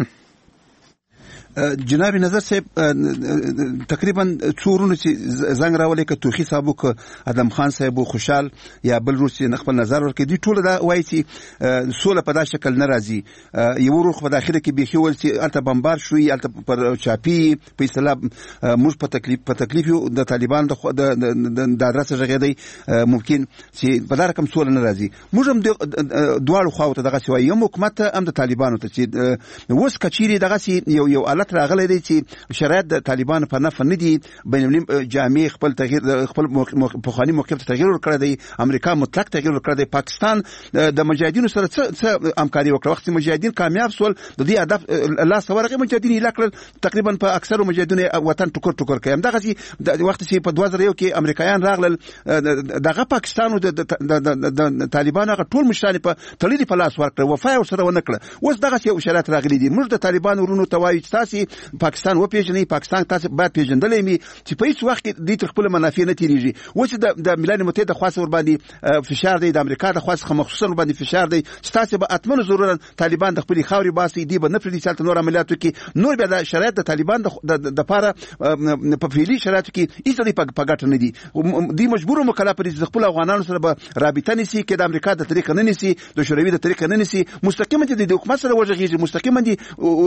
جناب نظر صاحب تقریبا څورونه چې زنګ راولې ک توخي صاحب ک ادم خان صاحب خوشحال یا بل روسي خپل نظر ورکړي دي ټول دا وایي چې سوله په دا شکل ناراضي یو روخ په داخله کې بيخي ول چې الته بمبار شوې الته پر چاپی په اصطلاح موږ په تکلیف په تکلیف د طالبان د د ادرس غږیدي ممکن چې په دا رقم سوله ناراضي موږ هم دواړو خواو ته دغه سوي یو حکومت هم د طالبانو ته چې وس کچيري دغه یو یو حالت راغلی دی چې شرایط د طالبان په نفع نه دي بین المللي جامع خپل تغییر خپل پخوانی موقف تغییر ورکړی دی امریکا مطلق تغییر ورکړی دی پاکستان د مجاهدینو سره څه همکاري وکړه وخت مجاهدین کامیاب سول د دې هدف الله سورغه مجاهدین الاکل تقریبا په اکثر مجاهدینو وطن ټکر ټکر کوي دغه د وخت چې په دوه زره یو کې امریکایان راغلل دغه پاکستان او د طالبان هغه ټول مشران په تړلې په لاس ورکړ وفای سره ونکړه اوس دغه یو شرایط راغلي دي موږ د طالبان ورونو توایي تاسو تاسو پاکستان و پیژنئ، پاکستان تاسو باید پیژندلې می چې په هیڅ وخت کې د خپل منافع نه تیریږي. اوس د د ملل متحد خاص ور باندې فشار دی، د امریکا د خاص مخصوصا ور باندې فشار دی چې تاسو به اتمنه ضرورت طالبان د خپل خاوري باسي، دی به نه پردي چالت نور عملیاتو کې نور به د شرایط د طالبان د د پاره په فعلی شرایطو کې هیڅ دی په ګټه نه دي. دی مجبور مکلف دي چې خپل افغانانو سره به رابطه نسی کې د امریکا د طریق نه نسی، د شوروي د طریق نه نسی، مستقیما دي د حکومت سره وژغیږي، مستقیما دي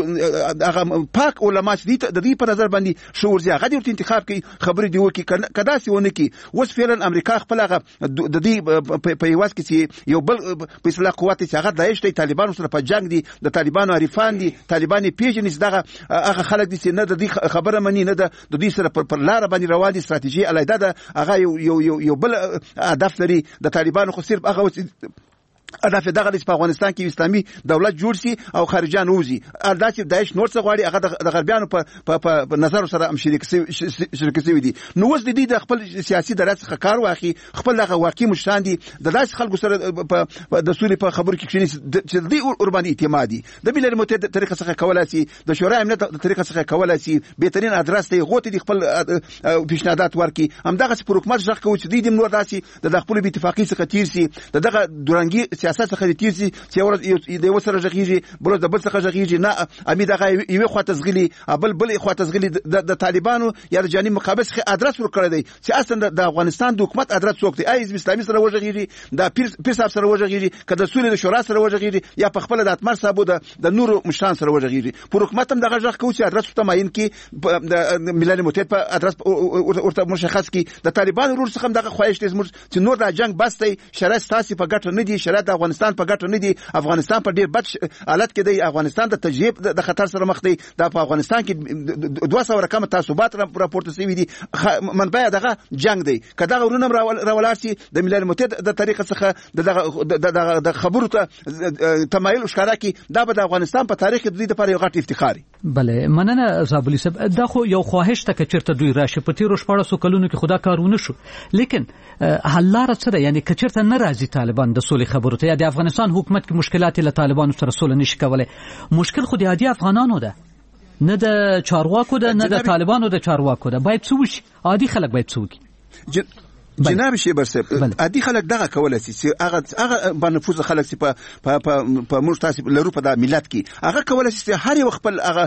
هغه پاک علما دي د دې په نظر باندې شعور زی هغه د انتخاب کوي، خبرې دی وکي کدا سی ونه کی. اوس فعلا امریکا خپل هغه د دې په یواز کې یو بل په اصطلاح قوت چې هغه داعش دی، طالبانو سره په جنگ دي، د طالبانو عارفان دي، طالبان پیژني دغه هغه خلک دي چې نه د دې خبره مني، نه د دې سره پر لار باندې روان دي. استراتیژي علیده ده، هغه یو یو یو بل هدف لري. د طالبانو خو صرف هغه هدف دغه د افغانستان کې اسلامي دولت جوړ شي او خارجان وځي. دا چې داعش نور څه غواړي هغه د غربیانو په په نظر سره هم شریک شریک شوی دي. نو اوس د دې د خپل سیاسي درات څخه کار واخی، خپل هغه واقعي مشران دي د داس خلکو سره د سولې په خبرو کې کښیني چې د دې اورباني اعتمادي د ملل متحد طریقه څخه کولای شي، د شورای امنیت د طریقه څخه کولای شي بهترین ادرس دی غوته دي خپل پیشنهادات ورکي. هم دغه پر حکومت ځخ کوي چې د دې نور داسي د خپل اتفاقی څخه تیر سي، دغه دورانګي سیاست څخه تیزي چې ور د یو سره ژغیږي بل د بل څخه ژغیږي. نه امید هغه یو خو تزغلی بل بل خو تزغلی د طالبانو یا د جانب مقابل څخه ادرس ورکړی دی چې اصلا د افغانستان د حکومت ادرس څوک دی، ای اسلامي سره وژغیږي، د پیر پیر صاحب سره وژغیږي، کله سولې د شورا سره وژغیږي، یا په خپل د اتمر صاحب د نور مشران سره وژغیږي. پر حکومت هم دغه ژغ کوي چې ادرس ته معین کی د ملل متحد په ادرس ورته مشخص کی. د طالبانو ورور څخه دغه خواهش دي چې نور د جنگ بس دی، شرایط تاسو په ګټه نه دي، شرایط د افغانستان په ګټه نه دي، افغانستان په ډیر بد حالت کې دی، افغانستان د تجربه د خطر سره مخ دی. د افغانستان کې دوه سوه رقم تعصبات راپورته شوي دي، منبع دغه جنگ دی. کداغه ورونه راولارسي د ملل متحد د طریقه څخه د د خبرو ته تمایل ښکارا کی، دا به د افغانستان په تاریخ کې د دې لپاره یو غټ افتخاري. بله مننه زابلی صاحب. دا خو یو خواهش ته کچرته دوی راشي په تیرو شپږ کلونو کې خدا کارونه شو، لیکن حل لار څه ده؟ یعنی کچرته ناراضي طالبان د سولې خبرو ته یا د افغانستان حکومت کې مشکلات له طالبانو سره سول نشي کولای، مشکل خو د عادي افغانانو ده، نه د چارواکو ده، نه د طالبانو د چارواکو ده. باید څه وشي؟ عادي خلک باید څه وکړي؟ جناب شیبر صاحب، عادي خلک دغه کولای شي چې هغه هغه بنفوذ خلک چې په په په موږ تاسو لرو په د ملت کې هغه کولای شي چې هر یو خپل هغه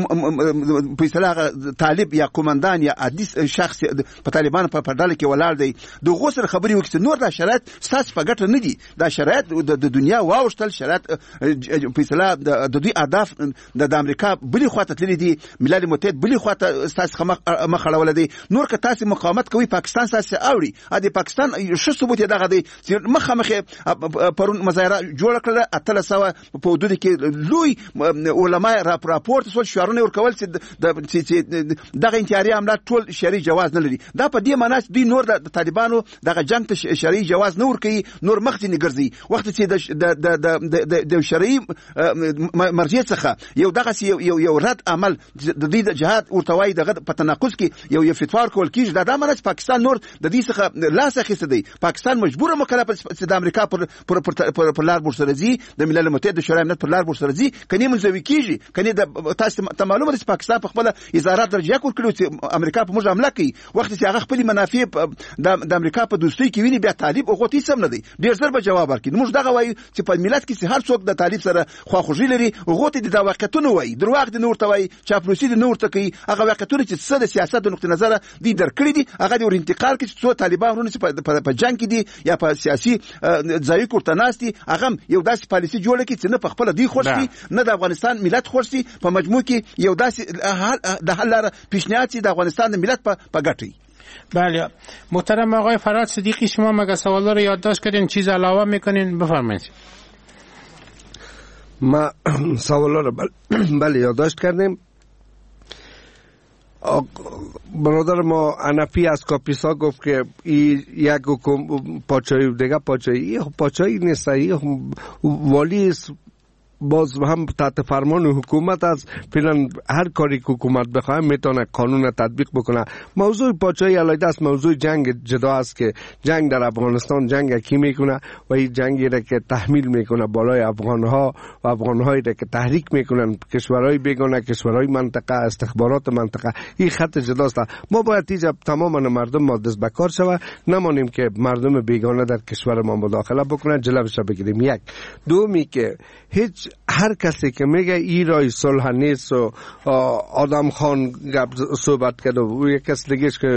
په اصطلاح طالب یا قومندان یا عادي شخص په طالبان په پردال کې ولاړ دی د غوسر خبري وکړي. نور دا شرایط ساس په ګټه نه دي، دا شرایط د دنیا واوښتل شرایط په اصطلاح د دوی اهداف د امریکا بلی خواته تللی دي، ملل متحد بلی خواته تاسو مخ اړول دي. نور که تاسو مقاومت کوي پاکستان تاسو اوري ا د پاکستان شو ثبوت دغه دی چې مخه مخه پرون مظاهره جوړ کړه اتل سوا په حدود کې لوی علماء راپورټ سول شعارونه ورکول چې دغه انتحاري عملیات ټول شرعي جواز نه لري. دا په دې معنی چې دوی نور د طالبانو دغه جنگ ته شرعي جواز نه ورکوي، نور مخ ته ګرځي. وخت چې د د د شرعي مرجع څخه یو دغه یو یو رد عمل د دې د جهاد ورتوي دغه په تناقض کې یو یو فتوا کول کیږي. دا د معنی چې پاکستان نور د دې څخه لاس اخیسته دی. پاکستان مجبور مکلف چې د امریکا پر پر پر پر لار بورسرزي د ملل متحد شورای امنیت پر لار بورسرزي کني منځوي کیږي. کني د تاسو ته معلومه ده چې پاکستان په خپل اظهارات درجه کول کړو چې امریکا په موږ حمله کوي، وخت چې هغه خپل منافع د امریکا په دوستۍ کې ویني بیا طالب او غوتی سم نه دی ډیر زر به جواب ورکړي. موږ دغه وایو چې په ملت کې هر څوک د طالب سره خواخوږي لري، غوتی د واقعیتونه وایي، دروغ د نور ته وایي، چاپلوسي د نور ته کوي. هغه واقعیتونه چې څه د سیاست د نقطه نظر دي درکړي دي هغه د انتقال کې څو طالبان چې په جنگ کې دي یا په سیاسي ځای کې ورتناستي هغه یو داسې پالیسي جوړه کړي چې نه په خپل دی خوشي نه د افغانستان ملت خوشي. په مجموع کې یو داسې د حل لاره پیشنهاد چې د افغانستان د ملت په ګټي. بله محترم آقای فراد صدیقی، شما مگه سوالا رو یادداشت کردین چیز علاوه میکنین؟ بفرمایید. ما سوالا رو بله یادداشت کردیم. برادر ما انفی از کاپیسا گفت که این یک پاچایی دیگه پاچایی پاچایی نیست، والی باز هم تحت فرمان حکومت است. فعلا هر کاری که حکومت بخواه میتونه قانون تطبیق بکنه. موضوع پادشاهی علیحده است، موضوع جنگ جدا است که جنگ در افغانستان جنگ کی میکنه و این جنگی را که تحمیل میکنه بالای افغانها و افغانهایی را که تحریک میکنن کشورهای بیگانه، کشورهای منطقه، استخبارات منطقه، این خط جداست. ما باید اینجا تماما مردم ما دست به کار شوه، نمانیم که مردم بیگانه در کشور ما مداخله بکنن، جلوش را بگیریم. یک دومی که هیچ هر کسی که میگه ایرای صلح نیست و آدم خان گپ صحبت کرد و یک کس دیگهش که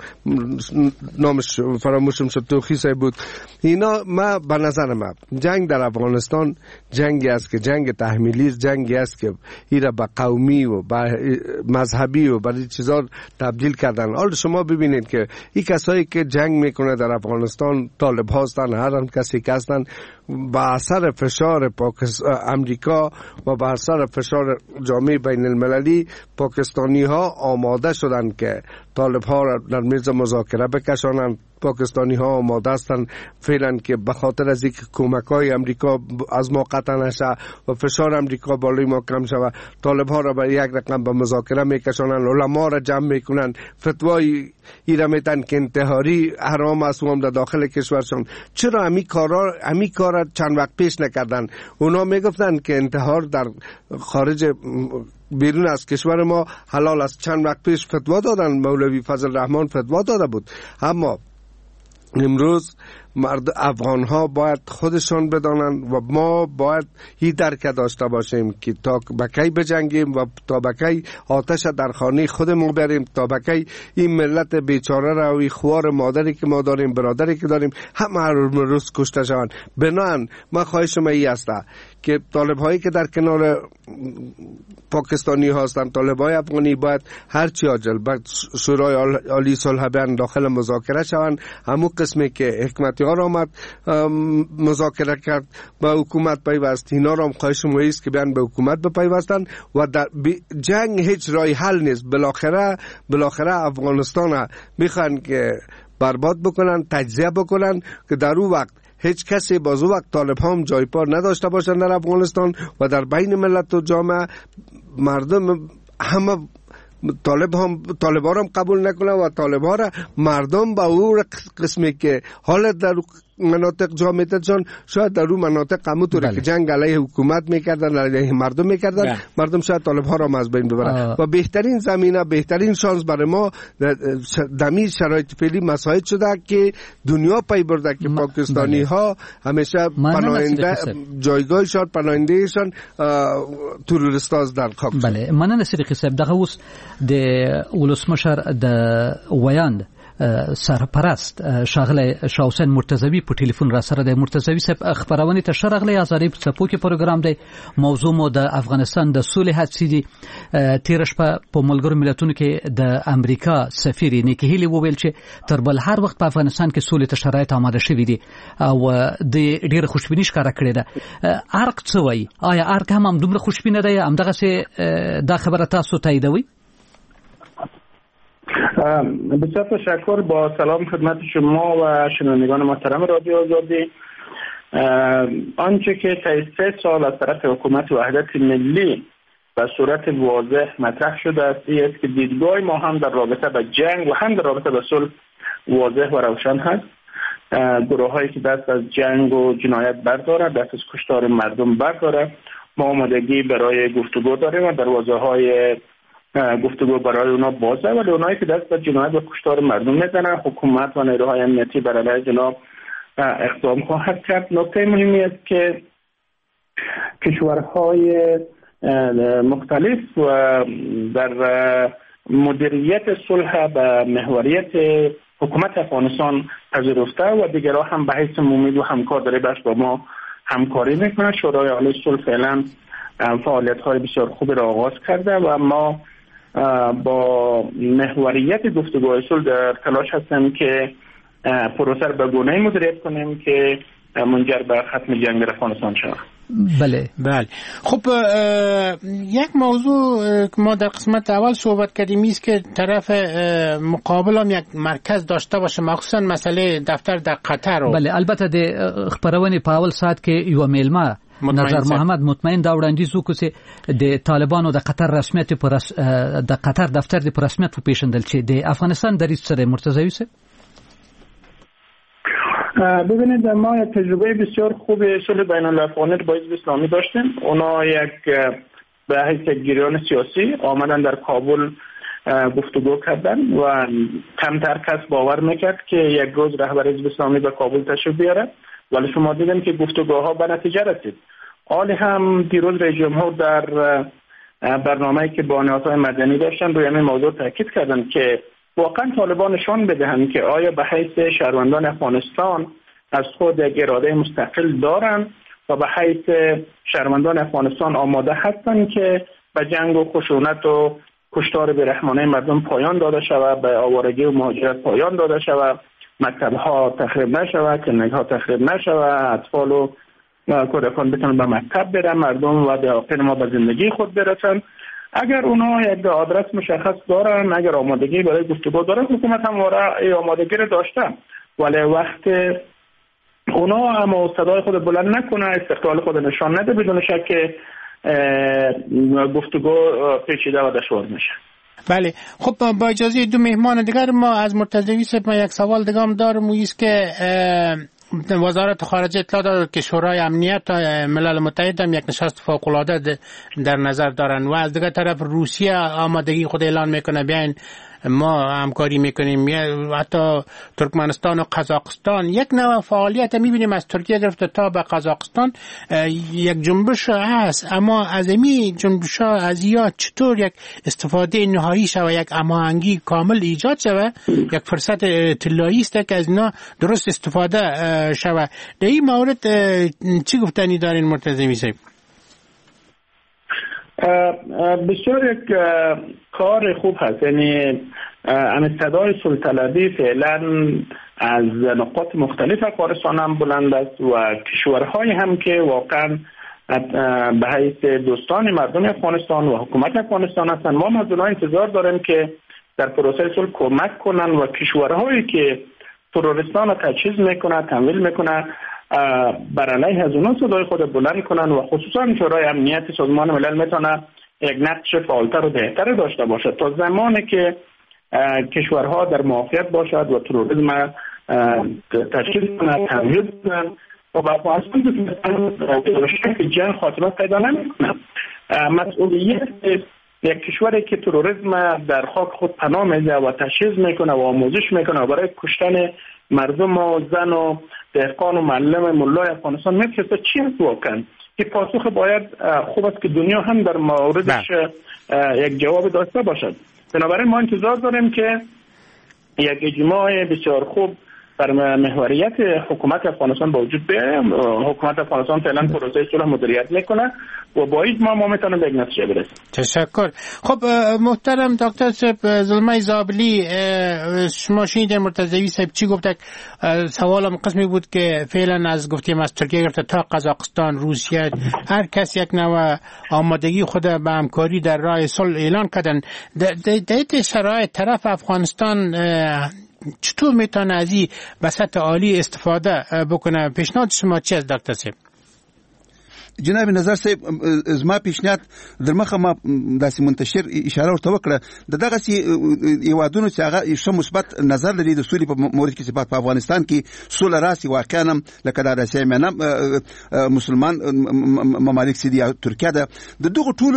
نامش فراموشم شد توخی صاحب بود، اینا ما به نظر ما جنگ در افغانستان جنگی است که جنگ تحمیلی است، جنگی است که ایرا به قومی و به مذهبی و به چیزا تبدیل کردن. حالا شما ببینید که این کسایی که جنگ میکنه در افغانستان طالب هستن، هر هم کسی که هستن با اثر فشار پاکستان امریکا و با اثر فشار جامعه بین المللی پاکستانی ها آماده شدن که طالب ها را در میز مذاکره بکشانند. پاکستانی ها آماده هستند فعلا که به خاطر از اینکه کمک های امریکا از ما قطع نشه و فشار امریکا بالای ما کم شود، طالب ها را به یک رقم به مذاکره میکشانند، علما را جمع میکنند، فتوای ایرا میتن که انتحاری حرام است و هم در داخل کشورشان. چرا امی کارا امی کارا چند وقت پیش نکردن؟ اونا میگفتن که انتحار در خارج بیرون از کشور ما حلال است. چند وقت پیش فتوا دادن، مولوی فضل رحمان فتوا داده بود. اما امروز مرد افغان ها باید خودشان بدانند و ما باید هی درک داشته باشیم که تا بکی بجنگیم و تا بکی آتش در خانه خودمون بریم، تا بکی این ملت بیچاره را و این خوار مادری که ما داریم، برادری که داریم، همه روز کشته شوند. بنان ما خواهش ما ای است که طالب هایی که در کنار پاکستانی هستند، طالب های افغانی باید هرچی عاجل به شورای عالی صلح بیان داخل مذاکره شوند. همون قسمی که حکمتی ها را آمد مذاکره کرد با حکومت پیوست، اینا را هم خواهش ما است که بیان به حکومت بپیوستند و در جنگ هیچ رای حل نیست. بالاخره بالاخره افغانستان میخوان که برباد بکنن، تجزیه بکنن که در اون وقت هیچ کسی باز وقت طالب هم جای پار نداشته باشند در افغانستان و در بین ملت و جامعه مردم همه طالب هم طالب ها هم قبول نکنه و طالب ها را مردم با اون قسمی که حالت در مناطق جامعه جان شاید در اون مناطق همونطوری که جنگ علیه حکومت میکردن علیه مردم میکردن بله. مردم شاید طالب ها را از بین ببرن و بهترین زمینه بهترین شانس برای ما دمی شرایط فعلی مساعد شده که دنیا پی برده که پاکستانی بله. ها همیشه پناهنده جایگاهشان پناهندهشان تروریستاز در خاک بله مننه صدیقی صاحب. دغه اوس د ولسمشر د ویاند سرپرست شاغله شاه حسین مرتضوی په ټلیفون را سره د مرتضوی صاحب خبرونه ته شرغله ازاري په څپو کې پروګرام دی. موضوع مو د افغانستان د سولې هڅې دي. تیر شپه په ملګرو ملتونو کې د امریکا سفیر نیکی هیلی وویل چې تر بل هر وخت په افغانستان کې سولې ته شرایط آماده شوي دي او د ډیره خوشبینی ښکاره کړې ده. ارق څه وایي؟ آیا ارق هم دومره خوشبینه دی؟ همدغه څه دا خبره تاسو تاییدوي؟ بسیار تشکر. با سلام خدمت شما و شنوندگان محترم رادیو آزادی. آنچه که طی سه سال از طرف حکومت وحدت ملی به صورت واضح مطرح شده است این است که دیدگاه ما هم در رابطه با جنگ و هم در رابطه با صلح واضح و روشن هست. گروه هایی که دست از جنگ و جنایت بردارند، دست از کشتار مردم بردارند، ما آمادگی برای گفتگو داریم و دروازه های گفتگو برای اونا بازه، ولی اونایی که دست به جنایت و کشتار مردم میزنن حکومت و نیروهای امنیتی بر علیه جناب اقدام خواهد کرد. نکته مهمی است که کشورهای مختلف و در مدیریت صلح به محوریت حکومت افغانستان پذیرفته و دیگرها هم به حیث ممید و همکار داره باش با ما همکاری میکنه. شورای عالی صلح فعلا فعالیت های بسیار خوبی را آغاز کرده و ما با محوریت گفتگوهای صلح در تلاش هستیم که پروسه را به گونه‌ای مدیریت کنیم که منجر به ختم جنگ در افغانستان شود. بله بله. خب یک موضوع که ما در قسمت اول صحبت کردیم است که طرف مقابل هم یک مرکز داشته باشه، مخصوصا مسئله دفتر در قطر. بله البته د خبرونه په اول ساعت کې یو میلمه نظر محمد مطمئن دا وړاندیز وکړ چې د طالبانو د قطر رسمیت پر د قطر دفتر د رسمیت په پیشندل چې د افغانستان دریض سره مرتضوی سه. ببینید ما یک تجربه بسیار خوب صلح بین الافغانی با حزب اسلامی داشتیم. اونا یک به حیث گیریان سیاسی آمدن در کابل گفتگو کردن و کمتر کس باور میکرد که یک روز رهبر حزب اسلامی به کابل تشریف بیاره، ولی شما دیدن که گفتگوها به نتیجه رسید. حالی هم دیروز رئیس جمهور در برنامه‌ای که با نهادهای مدنی داشتن روی همین موضوع تاکید کردن که واقعا طالبان نشان بدهند که آیا به حیث شهروندان افغانستان از خود یک اراده مستقل دارن و به حیث شهروندان افغانستان آماده هستند که به جنگ و خشونت و کشتار بی‌رحمانه مردم پایان داده شود، به آوارگی و مهاجرت پایان داده شود، مکتب‌ها تخریب نشود، کلینیک‌ها تخریب نشود، اطفال و کودکان بتونن به مکتب برن، مردم و دهاتین ما به زندگی خود برسن. اگر اونا یک آدرس مشخص دارن، اگر آمادگی برای گفتگو دارن، حکومت هم وارد آمادگی رو داشتن، ولی وقت اونا اما صدای خود بلند نکنه، استقلال خود نشان نده، بدون شک که گفتگو پیچیده و دشوار میشه. بله، خب با اجازه دو مهمان دیگر ما از مرتضوی صاحب یک سوال دیگه هم دارم، و است که وزارت خارجه اطلاع داد که شورای امنیت ملل متحد هم یک نشست فوق‌العاده در نظر دارن و از دیگه طرف روسیه آمادگی خود اعلان میکنه بیاین ما همکاری میکنیم، یا حتی ترکمنستان و قزاقستان. یک نوع فعالیت میبینیم از ترکیه گرفته تا به قزاقستان یک جنبش هست، اما از این جنبش ها از یا چطور یک استفاده نهایی شود، یک هماهنگی کامل ایجاد شود، یک فرصت طلایی است که از اینا درست استفاده شود. در این مورد چی گفتنی دارین مرتضوی صاحب؟ بسیار یک کار خوب هست، یعنی همین صدای سلطلبی فعلا از نقاط مختلف افغانستان هم بلند است و کشورهای هم که واقعا به حیث دوستان مردم افغانستان و حکومت افغانستان هستند. ما از اونها انتظار داریم که در پروسه صلح کمک کنن و کشورهایی که تروریستان را تجهیز میکنه، تمویل میکنه، بر علیه از اونها صدای خود بلند کنن و خصوصا شورای امنیت سازمان ملل میتونه یک نقش فعالتر و بهتر داشته باشد تا زمانی که کشورها در معافیت باشد و تروریسم تشکیل کنند، تمویل کنند و با افغانستان که جنگ خاتمه پیدا نمیکنه. مسئولیت یک کشوری که تروریسم در خاک خود پناه میده و تشخیص میکنه و آموزش میکنه و برای کشتن مردم و زن و دهقان و معلم ملای افغانستان میفرسته، چی هست واقعا؟ که پاسخ باید خوب است که دنیا هم در موردش یک جواب داشته باشد. بنابراین ما انتظار داریم که یک اجماع بسیار خوب بر محوریت حکومت افغانستان با وجود بیاید. حکومت افغانستان فعلا پروسه صلح مدیریت میکنه و با اجماع ما میتونیم به یک نتیجه برسیم. تشکر. خب محترم دکتر صاحب زلمه زابلی، شما شنیدید مرتضوی صاحب چی گفت؟ سوالم قسمی بود که فعلا از گفتیم از ترکیه گرفته تا قزاقستان، روسیه، هر کس یک نوع آمادگی خود به همکاری در راه صلح اعلان کردن. در این شرایط طرف افغانستان چطور میتونه از این وسط عالی استفاده بکنه؟ پیشنهاد شما چی است دکتر صاحب؟ جناب نظر صاحب، زما پیشنهاد در مخه ما داسې منتشر اشاره ورته وکړه د دغه سي یوادونو چې هغه ښه مثبت نظر لري د سولې په مورد کې چې په افغانستان کې سوله راسي واقعا لکه د راسي مینه مسلمان ممالک سي دي ترکیه ده د دغه ټولو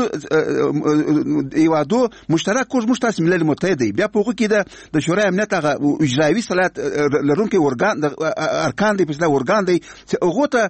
یوادو مشترک کوم مشترک ملل متحد دی بیا په هغه کې د شورای امنیت هغه اجرایي صلاحیت لرونکي ورګان ارکان دي په ځای ورګان دي چې هغه ته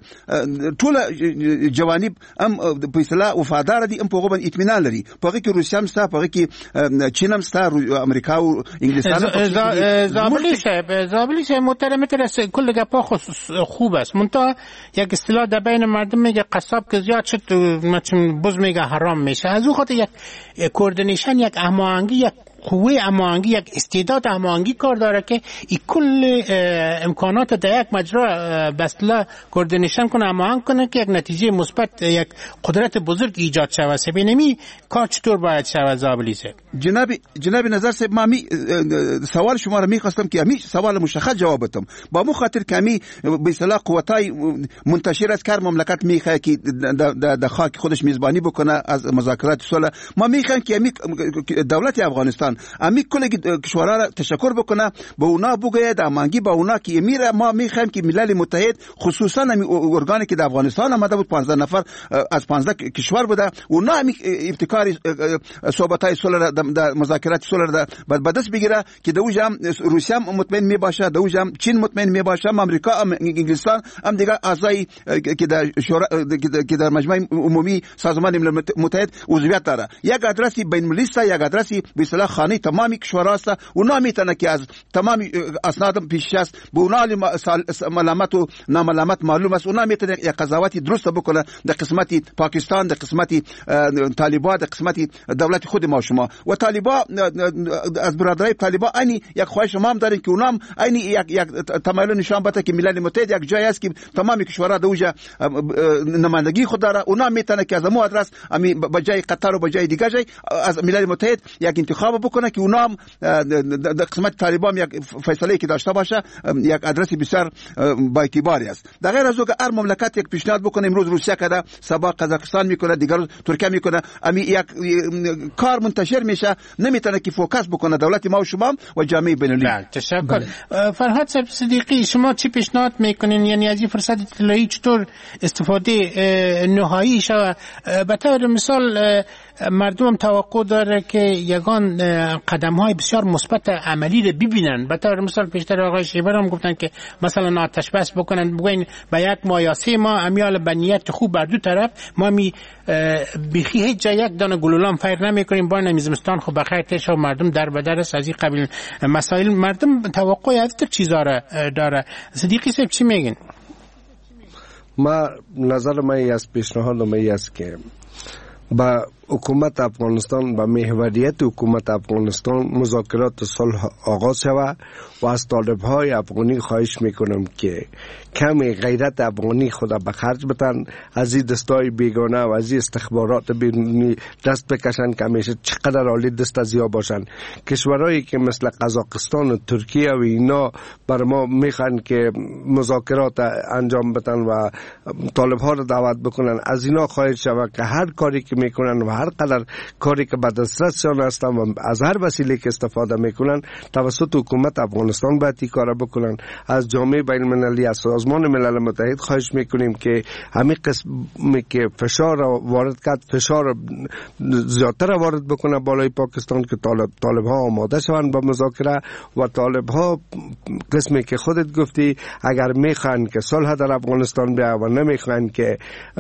ټول جوانب ام په اصطلاح وفادار دي، ام په غوبن اطمینان لري. په هغه کې روسیا هم ستا، په هغه کې چین هم ستا، امریکا او انګلستان. زابلی صاحب زابلی صاحب محترم که کل گپا خوب است، منتها یک اصطلاح در بین مردم میگه قصاب که زیاد شد بز میگه حرام میشه. از اون خاطر یک کوردینیشن، یک هماهنگی، یک قوه هماهنگی، یک استعداد هماهنگی کار داره که این کل امکانات در یک مجرا بسله کوردینیشن کنه، هماهنگ کنه که یک نتیجه مثبت، یک قدرت بزرگ ایجاد شود. سبینمی کار چطور باید شود زابلی صاحب؟ جناب جناب نظر صاحب، ما می سوال شما را میخواستم که می سوال مشخص جواب بدم. با مو خاطر کمی به اصطلاح قوتای منتشر از کار مملکت میخواد که در خاک خودش میزبانی بکنه از مذاکرات صلح. ما میخوایم که دولت افغانستان امی کل کشورها را تشکر بکنه، به اونا بگوید امانگی با اونا که میره. ما میخوایم که ملل متحد خصوصا امی ارگانی که در افغانستان آمده بود، پانزده نفر از پانزده کشور بوده، اونا امی ابتکار صحبت‌های صلح در مذاکرات صلح را به دست بگیره که دوجا روسیه مطمئن می باشه، دوجا چین مطمئن می باشه، آمریکا، انگلستان هم دیگه اعضای که در شورا که در مجمع عمومی سازمان ملل متحد عضویت داره. یک ادرسی بین المللی است، یک ادرسی به اصطلاح خانه تمامی کشورها است. اونا میتونه که از تمام اسناد پیش است به اونا ملامت و ناملامت معلوم است، اونا میتونه یک قضاوتی درست بکنه در قسمت پاکستان، در قسمت طالبان، در قسمت دولت خود ما شما. و طالبان از برادرای طالبان اینی یک خواهش ما هم داریم که اونا هم اینی یک یک تمایل نشان بده که ملل متحد یک جای است که تمام کشورها دوجا نمایندگی خود داره. اونا میتونه که از مو ادرس امی بجای قطر و بجای دیگه جای از ملل متحد یک انتخاب بکنه که اونا هم در قسمت طالبان یک فیصله که داشته باشه، یک ادرس بسیار با اعتباری است. در غیر از اون که هر مملکت یک پیشنهاد بکنه، امروز روسیه کرده، سبا قزاقستان میکنه، دیگر ترکیه میکنه، امی یک کار منتشر میشه، نمیتونه که فوکس بکنه دولت ما و شما و جامعه بین‌المللی. تشکر. فرهاد صاحب صدیقی، شما چی پیشنهاد میکنین؟ یعنی از این فرصت اطلاعی چطور استفاده نهایی شود؟ به طور مثال مردم توقع داره که یگان قدم های بسیار مثبت عملی رو ببینن. به طور مثال پیشتر آقای شیبر هم گفتن که مثلا آتش بس بکنن، بگوین به یک ماه یا سه ماه امیال به نیت خوب بر دو طرف ما می بخی هیچ جا یک دانه گلولان فیر نمی کنیم، با نمیزمستان خب بخیر تش و مردم در بدر است. از این قبیل مسائل مردم توقع از تر چیزا را داره. صدیقی صاحب چی میگین؟ ما نظر من از پیشنهاد من است که با حکومت افغانستان، با محوریت حکومت افغانستان مذاکرات صلح آغاز شود و از طالب‌های افغانی خواهش میکنم که کمی غیرت افغانی خدا به خرج بدن، از این دستای بیگانه و از این استخبارات بیرونی دست بکشن که همیشه چقدر عالی دست از یا باشن. کشورهایی که مثل قزاقستان و ترکیه و اینا بر ما میخوان که مذاکرات انجام بدن و طالب‌ها رو دعوت بکنن، از اینا خواهش شود که هر کاری که میکنن و هر قدر کاری که به دسترسشان هستن و از هر وسیله که استفاده میکنن توسط حکومت افغانستان باید این کار بکنن. از جامعه بین المللی، از سازمان ملل متحد خواهش میکنیم که همین قسمی که فشار وارد کرد، فشار زیادتر وارد بکنه بالای پاکستان که طالب طالب ها آماده شوند با مذاکره و طالب ها قسمی که خودت گفتی اگر میخوان که صلح در افغانستان بیاید و نمیخوان که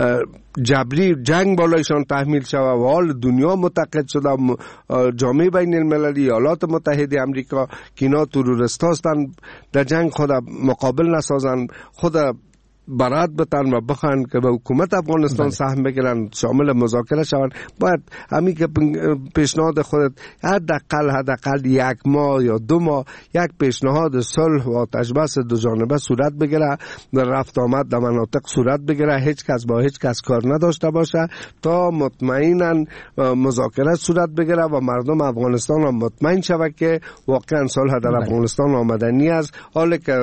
جبری جنگ بالایشان تحمیل شود و حال دنیا متقد شده، جامعه بین المللی، ایالات متحده امریکا که اینا تروریست هستن، در جنگ خود مقابل نسازن، خود برات بتن و بخوان که به حکومت افغانستان سهم بگیرن، شامل مذاکره شوند، باید همین که پیشنهاد خودت حداقل حداقل یک ماه یا دو ماه یک پیشنهاد صلح و آتش بس دو جانبه صورت بگیره، رفت آمد در مناطق صورت بگیره، هیچ کس با هیچ کس کار نداشته باشه تا مطمئنا مذاکره صورت بگیره و مردم افغانستان هم مطمئن شود که واقعا صلح در افغانستان آمدنی است. حالی که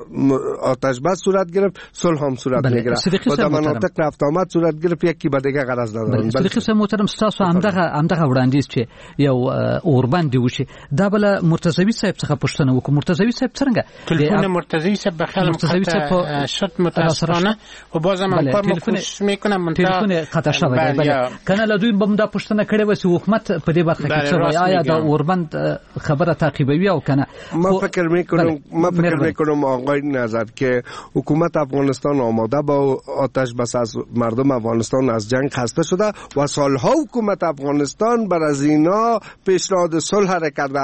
آتش بس صورت گرفت، صلح هم صورت میگیره و در مناطق رفت آمد صورت گرفت، یکی به دیگه غرض ندارن. صدیقی صاحب محترم، تاسو همدغه همدغه وړاندیز چې یو اوربند دی وشي دا بل مرتضوی صاحب څخه پوښتنه وکړه. مرتضوی صاحب څنګه تلفن مرتضوی صاحب بخیر مقطع شد متاسفانه و بازم هم کار مخصوص میکنم منتها تلفن قطع شوی. بله کنه له دوی بم دا پوښتنه کړې و چې حکومت په دې برخه کې څه وایي، آیا دا اوربند خبره تعقیبوي او کنه؟ ما فکر میکنم ما فکر میکنم آقای نظر که حکومت افغانستان آماده با آتش بس از مردم افغانستان از جنگ خسته شده و سالها حکومت افغانستان بر از اینا پیشنهاد صلح را کرده،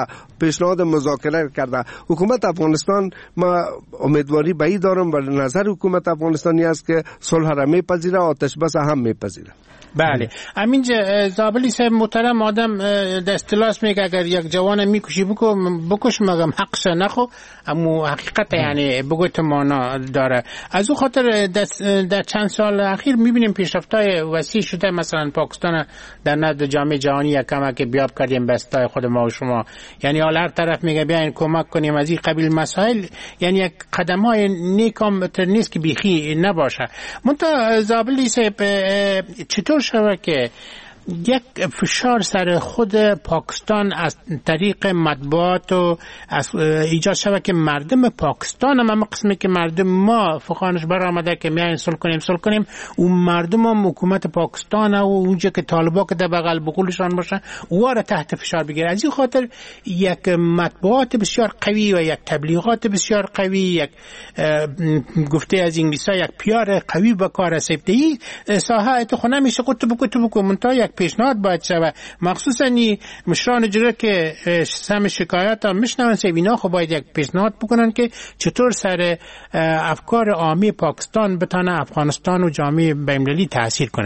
پیشنهاد مذاکره کرده. حکومت افغانستان ما امیدواری به این دارم و نظر حکومت افغانستانی است که صلح را میپذیره، آتش بس هم میپذیره. بله امین زابلی صاحب محترم، آدم دستلاس میگه اگر یک جوان میکشی بکو بکش، مگم حقش نخو، اما حقیقت یعنی بگوت مانا داره. از او خاطر در چند سال اخیر میبینیم پیشرفت‌های وسیع شده، مثلا پاکستان در نزد جامعه جهانی یک کمک بیاب کردیم بستای خود ما و شما، یعنی حالا هر طرف میگه بیاین کمک کنیم از این قبیل مسائل، یعنی یک قدم‌های نیکم نیست که بیخی نباشه. منتها زابلی صاحب چطور شده که یک فشار سر خود پاکستان از طریق مطبوعات و از ایجاد شود که مردم پاکستان هم همه قسمی که مردم ما فخانش برآمده که میاین صلح کنیم صلح کنیم، اون مردم هم حکومت پاکستان و اونجا که طالبا که در بغل بغلشان باشن اوها را تحت فشار بگیره. از این خاطر یک مطبوعات بسیار قوی و یک تبلیغات بسیار قوی، یک گفته از انگلیسا یک پیار قوی به کار سپتی ساحه اتخو نمیشه قطب بکو بکو منتها یک پیشنهاد باید شود، مخصوصا این مشران جره که سم شکایت ها میشنون سیبینا خب باید یک پیشنهاد بکنن که چطور سر افکار عامی پاکستان بتانه افغانستان و جامعه بین‌المللی تاثیر کنه.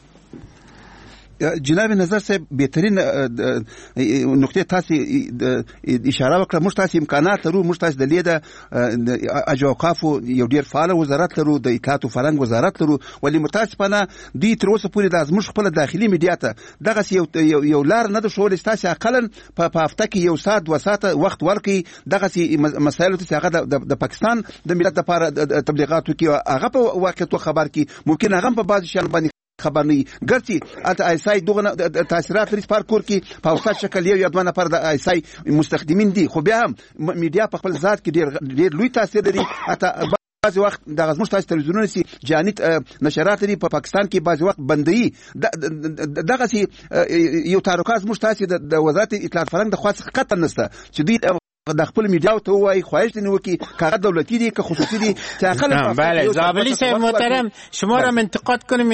جناب نظر صاحب بهترین نقطه تاسو اشاره وکړه، موږ تاسو امکانات لرو، موږ تاسو د لید اجوقافو یو ډیر فعال وزارت لرو، د اطلاعات او فرهنګ وزارت لرو، ولې متاسفانه دوی تر اوسه پورې د زموږ خپل داخلي میډیا ته دغه یو یو لار نه ده شولی چې تاسو اقلا په هفته کې یو ساعت دوه ساعته وخت ورکړي دغه مسایلو ته هغه د پاکستان د ملت لپاره تبلیغاتو کې هغه په واقعیت خبر کې ممکن هغه په بعض شیان باندې خبر نه ګرځي. البته ایسای دغه تاثیرات لري پر کور کې په اوسط شکل یو یادمن پر د ایسای مستخدمین دي، خو بیا هم میډیا په خپل ذات کې ډیر ډیر لوی تاثیر لري. حتی بعضی وخت د غزموش تاسو تلویزیونونو سي جانیت نشرات لري په پاکستان کې بعضی وخت بندي دغه سي یو تاروکاز مش تاسو د وزارت اطلاعات فرهنګ د خاص قطع نشته چې دوی د خپل میډیا ته وایي خواهش دي نو کی کار دولتي دي که خصوصي دي چې اقل. بله زابلی صاحب محترم، شما را انتقاد کنیم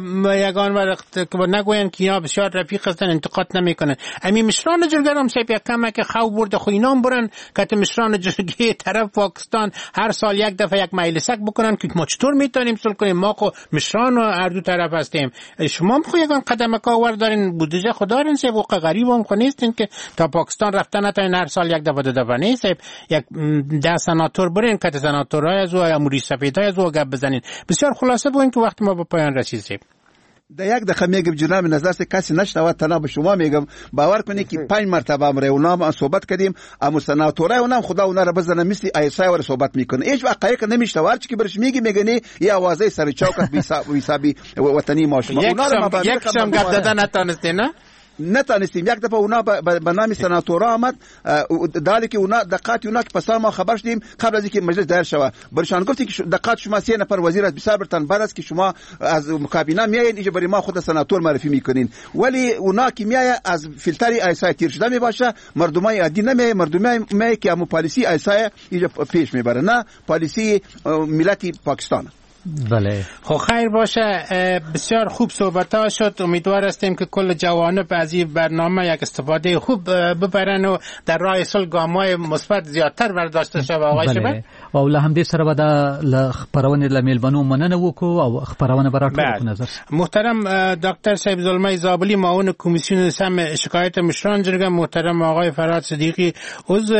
یگان وقت که نگوین که یا بسیار رفیق هستن انتقاد نمیکنن. امی مشران جرگه هم صاحب یک کمک خو برده خو اینام برن که مشران جرگه طرف پاکستان هر سال یک دفعه یک مجلسک بکنن که ما چطور میتونیم صلح کنیم، ما خو مشران و هر دو طرف هستیم. شما هم خو یگان قدم کاور دارین، بودجه خو دارین، صاحب حقوق غریب هم خو نیستین که تا پاکستان رفتن تا هر سال یک دفعه دفعه نیست. یک ده سناتور برین که سناتورای از و اموری سفیدای از و گپ بزنین. بسیار خلاصه بگوین که وقت ما به پایان رسیدیم. در یک دقیقه میگم جناب نظر سے کسی نشنواد، تنها به شما میگم باور کنید که پنج مرتبه امر اونام صحبت کردیم، اما سناتورای اونام خدا اونا را بزنه مثل ایسای ور صحبت میکنه، هیچ حقایق نمیشنواد که برش میگی میگنی یا آوازه سر چوکت بی حسابی وطنی ما شما اونا را ما یک شم گپ دادن نتونستین نه نتانستیم. یک دفعه اونا به نام سناتورا آمد، دالی که اونا دقات اونا که پسا ما خبر شدیم قبل از اینکه مجلس دایر شود برشان گفتی که دقات شما سه نفر وزیر از بسیار برتن بعد از که شما از مکابینه میایین اینجا برای ما خود سناتور معرفی میکنین، ولی اونا که میای از فیلتر ایسای تیر شده میباشه، مردمای عادی نمیای، مردمای میای که همون پالیسی ایسای اینجا پیش میبره، نه پالیسی ملت پاکستان. بله خب خیر باشه، بسیار خوب صحبت ها شد. امیدوار هستیم که کل جوانب از این برنامه یک استفاده خوب ببرن و در راه صلح ګامای مثبت زیاتر برداشته شوه. آقای شبه او له همدې سره به د خبرونه له میلمنو مننه وکړو او خبرونه به راټول نظر. محترم دکتر صاحب زلمه زابلی معاون کمیسیون سم شکایت مشران جرگه، محترم آقای فرهاد صدیقی عضو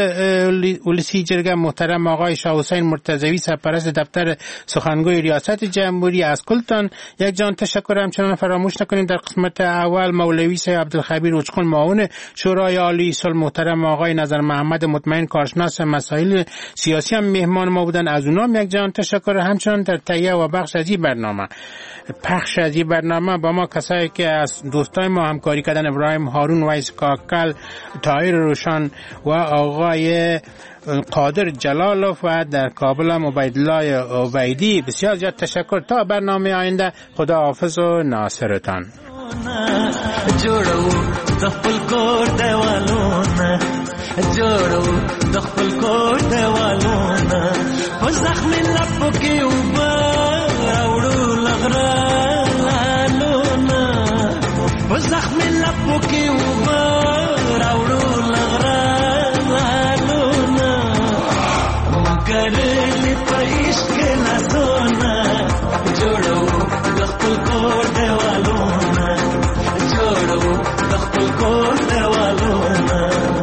ولسی جرگه، محترم آقای شاه حسین مرتضوی سرپرست دفتر سخنگوی ریاست جمهوری، از کلتان یک جان تشکر. همچنان فراموش نکنید در قسمت اول مولوی صاحب عبدالخبیر اوچقل معاون شورای عالی صلح، محترم آقای نظر محمد مطمئن کارشناس مسائل سیاسی هم مهمان ما بودن، از اونام یک جان تشکر. همچنان در تهیه و بخش از این برنامه پخش از این برنامه با ما کسایی که از دوستای ما همکاری کردن، ابراهیم هارون، ویس کاکل، طاهر روشن و آقای قادر جلالوف و در کابل هم عبیدالله عبیدی. بسیار زیاد تشکر. تا برنامه آینده خدا حافظ و ناصرتان. جوړو د خپل کور دیوالونه جوړو د خپل کور دیوالونه په زخم لپو کې وبراوړو لغرالونه په زخم لپو کې وبراوړو لغرالونه کرلی په عشق لاسونه جوړو د خپل کور دیوالونه جوړو د خپل کور دیوالونه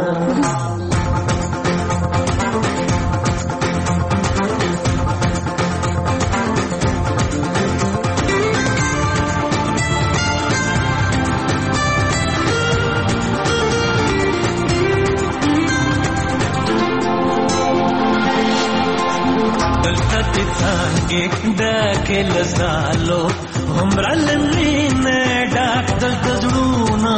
دا کل زالو همرا لمین ډاک دلته زړونه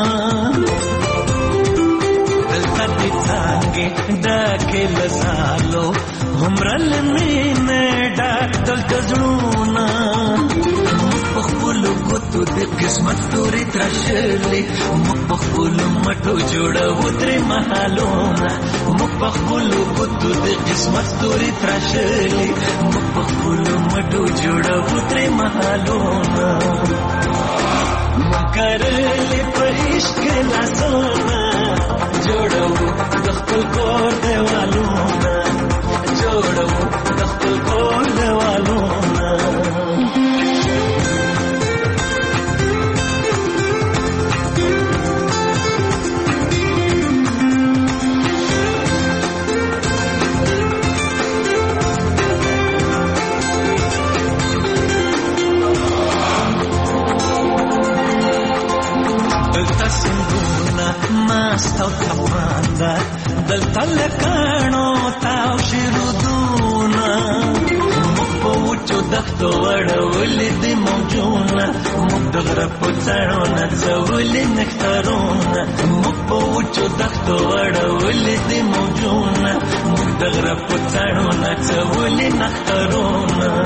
دلته دې څانګې دا کل زالو همرا لمین ډاک دلته زړونه په خپلو ګوتو د قسمت ستوري تراشلې موږ په خپلو مټو جوړوو ترې مهالونه موږ په خپلو ګوتو د قسمت ستوري تراشلې موږ په خپلو مټو جوړوو ترې مهالونه موږ کرلې په عشق لاسونه جوړوو د خپل کور دیوالونه جوړوو د خپل کور دیوالونه ماستو تپاندا دلته لکانو تاو شرودونا مخ وچو دختو وړولې د موجونه مخ دغره پڅړو نڅولې نختارونه مخ وچو دختو وړولې د موجونه مخ دغره پڅړو نڅولې نختارونه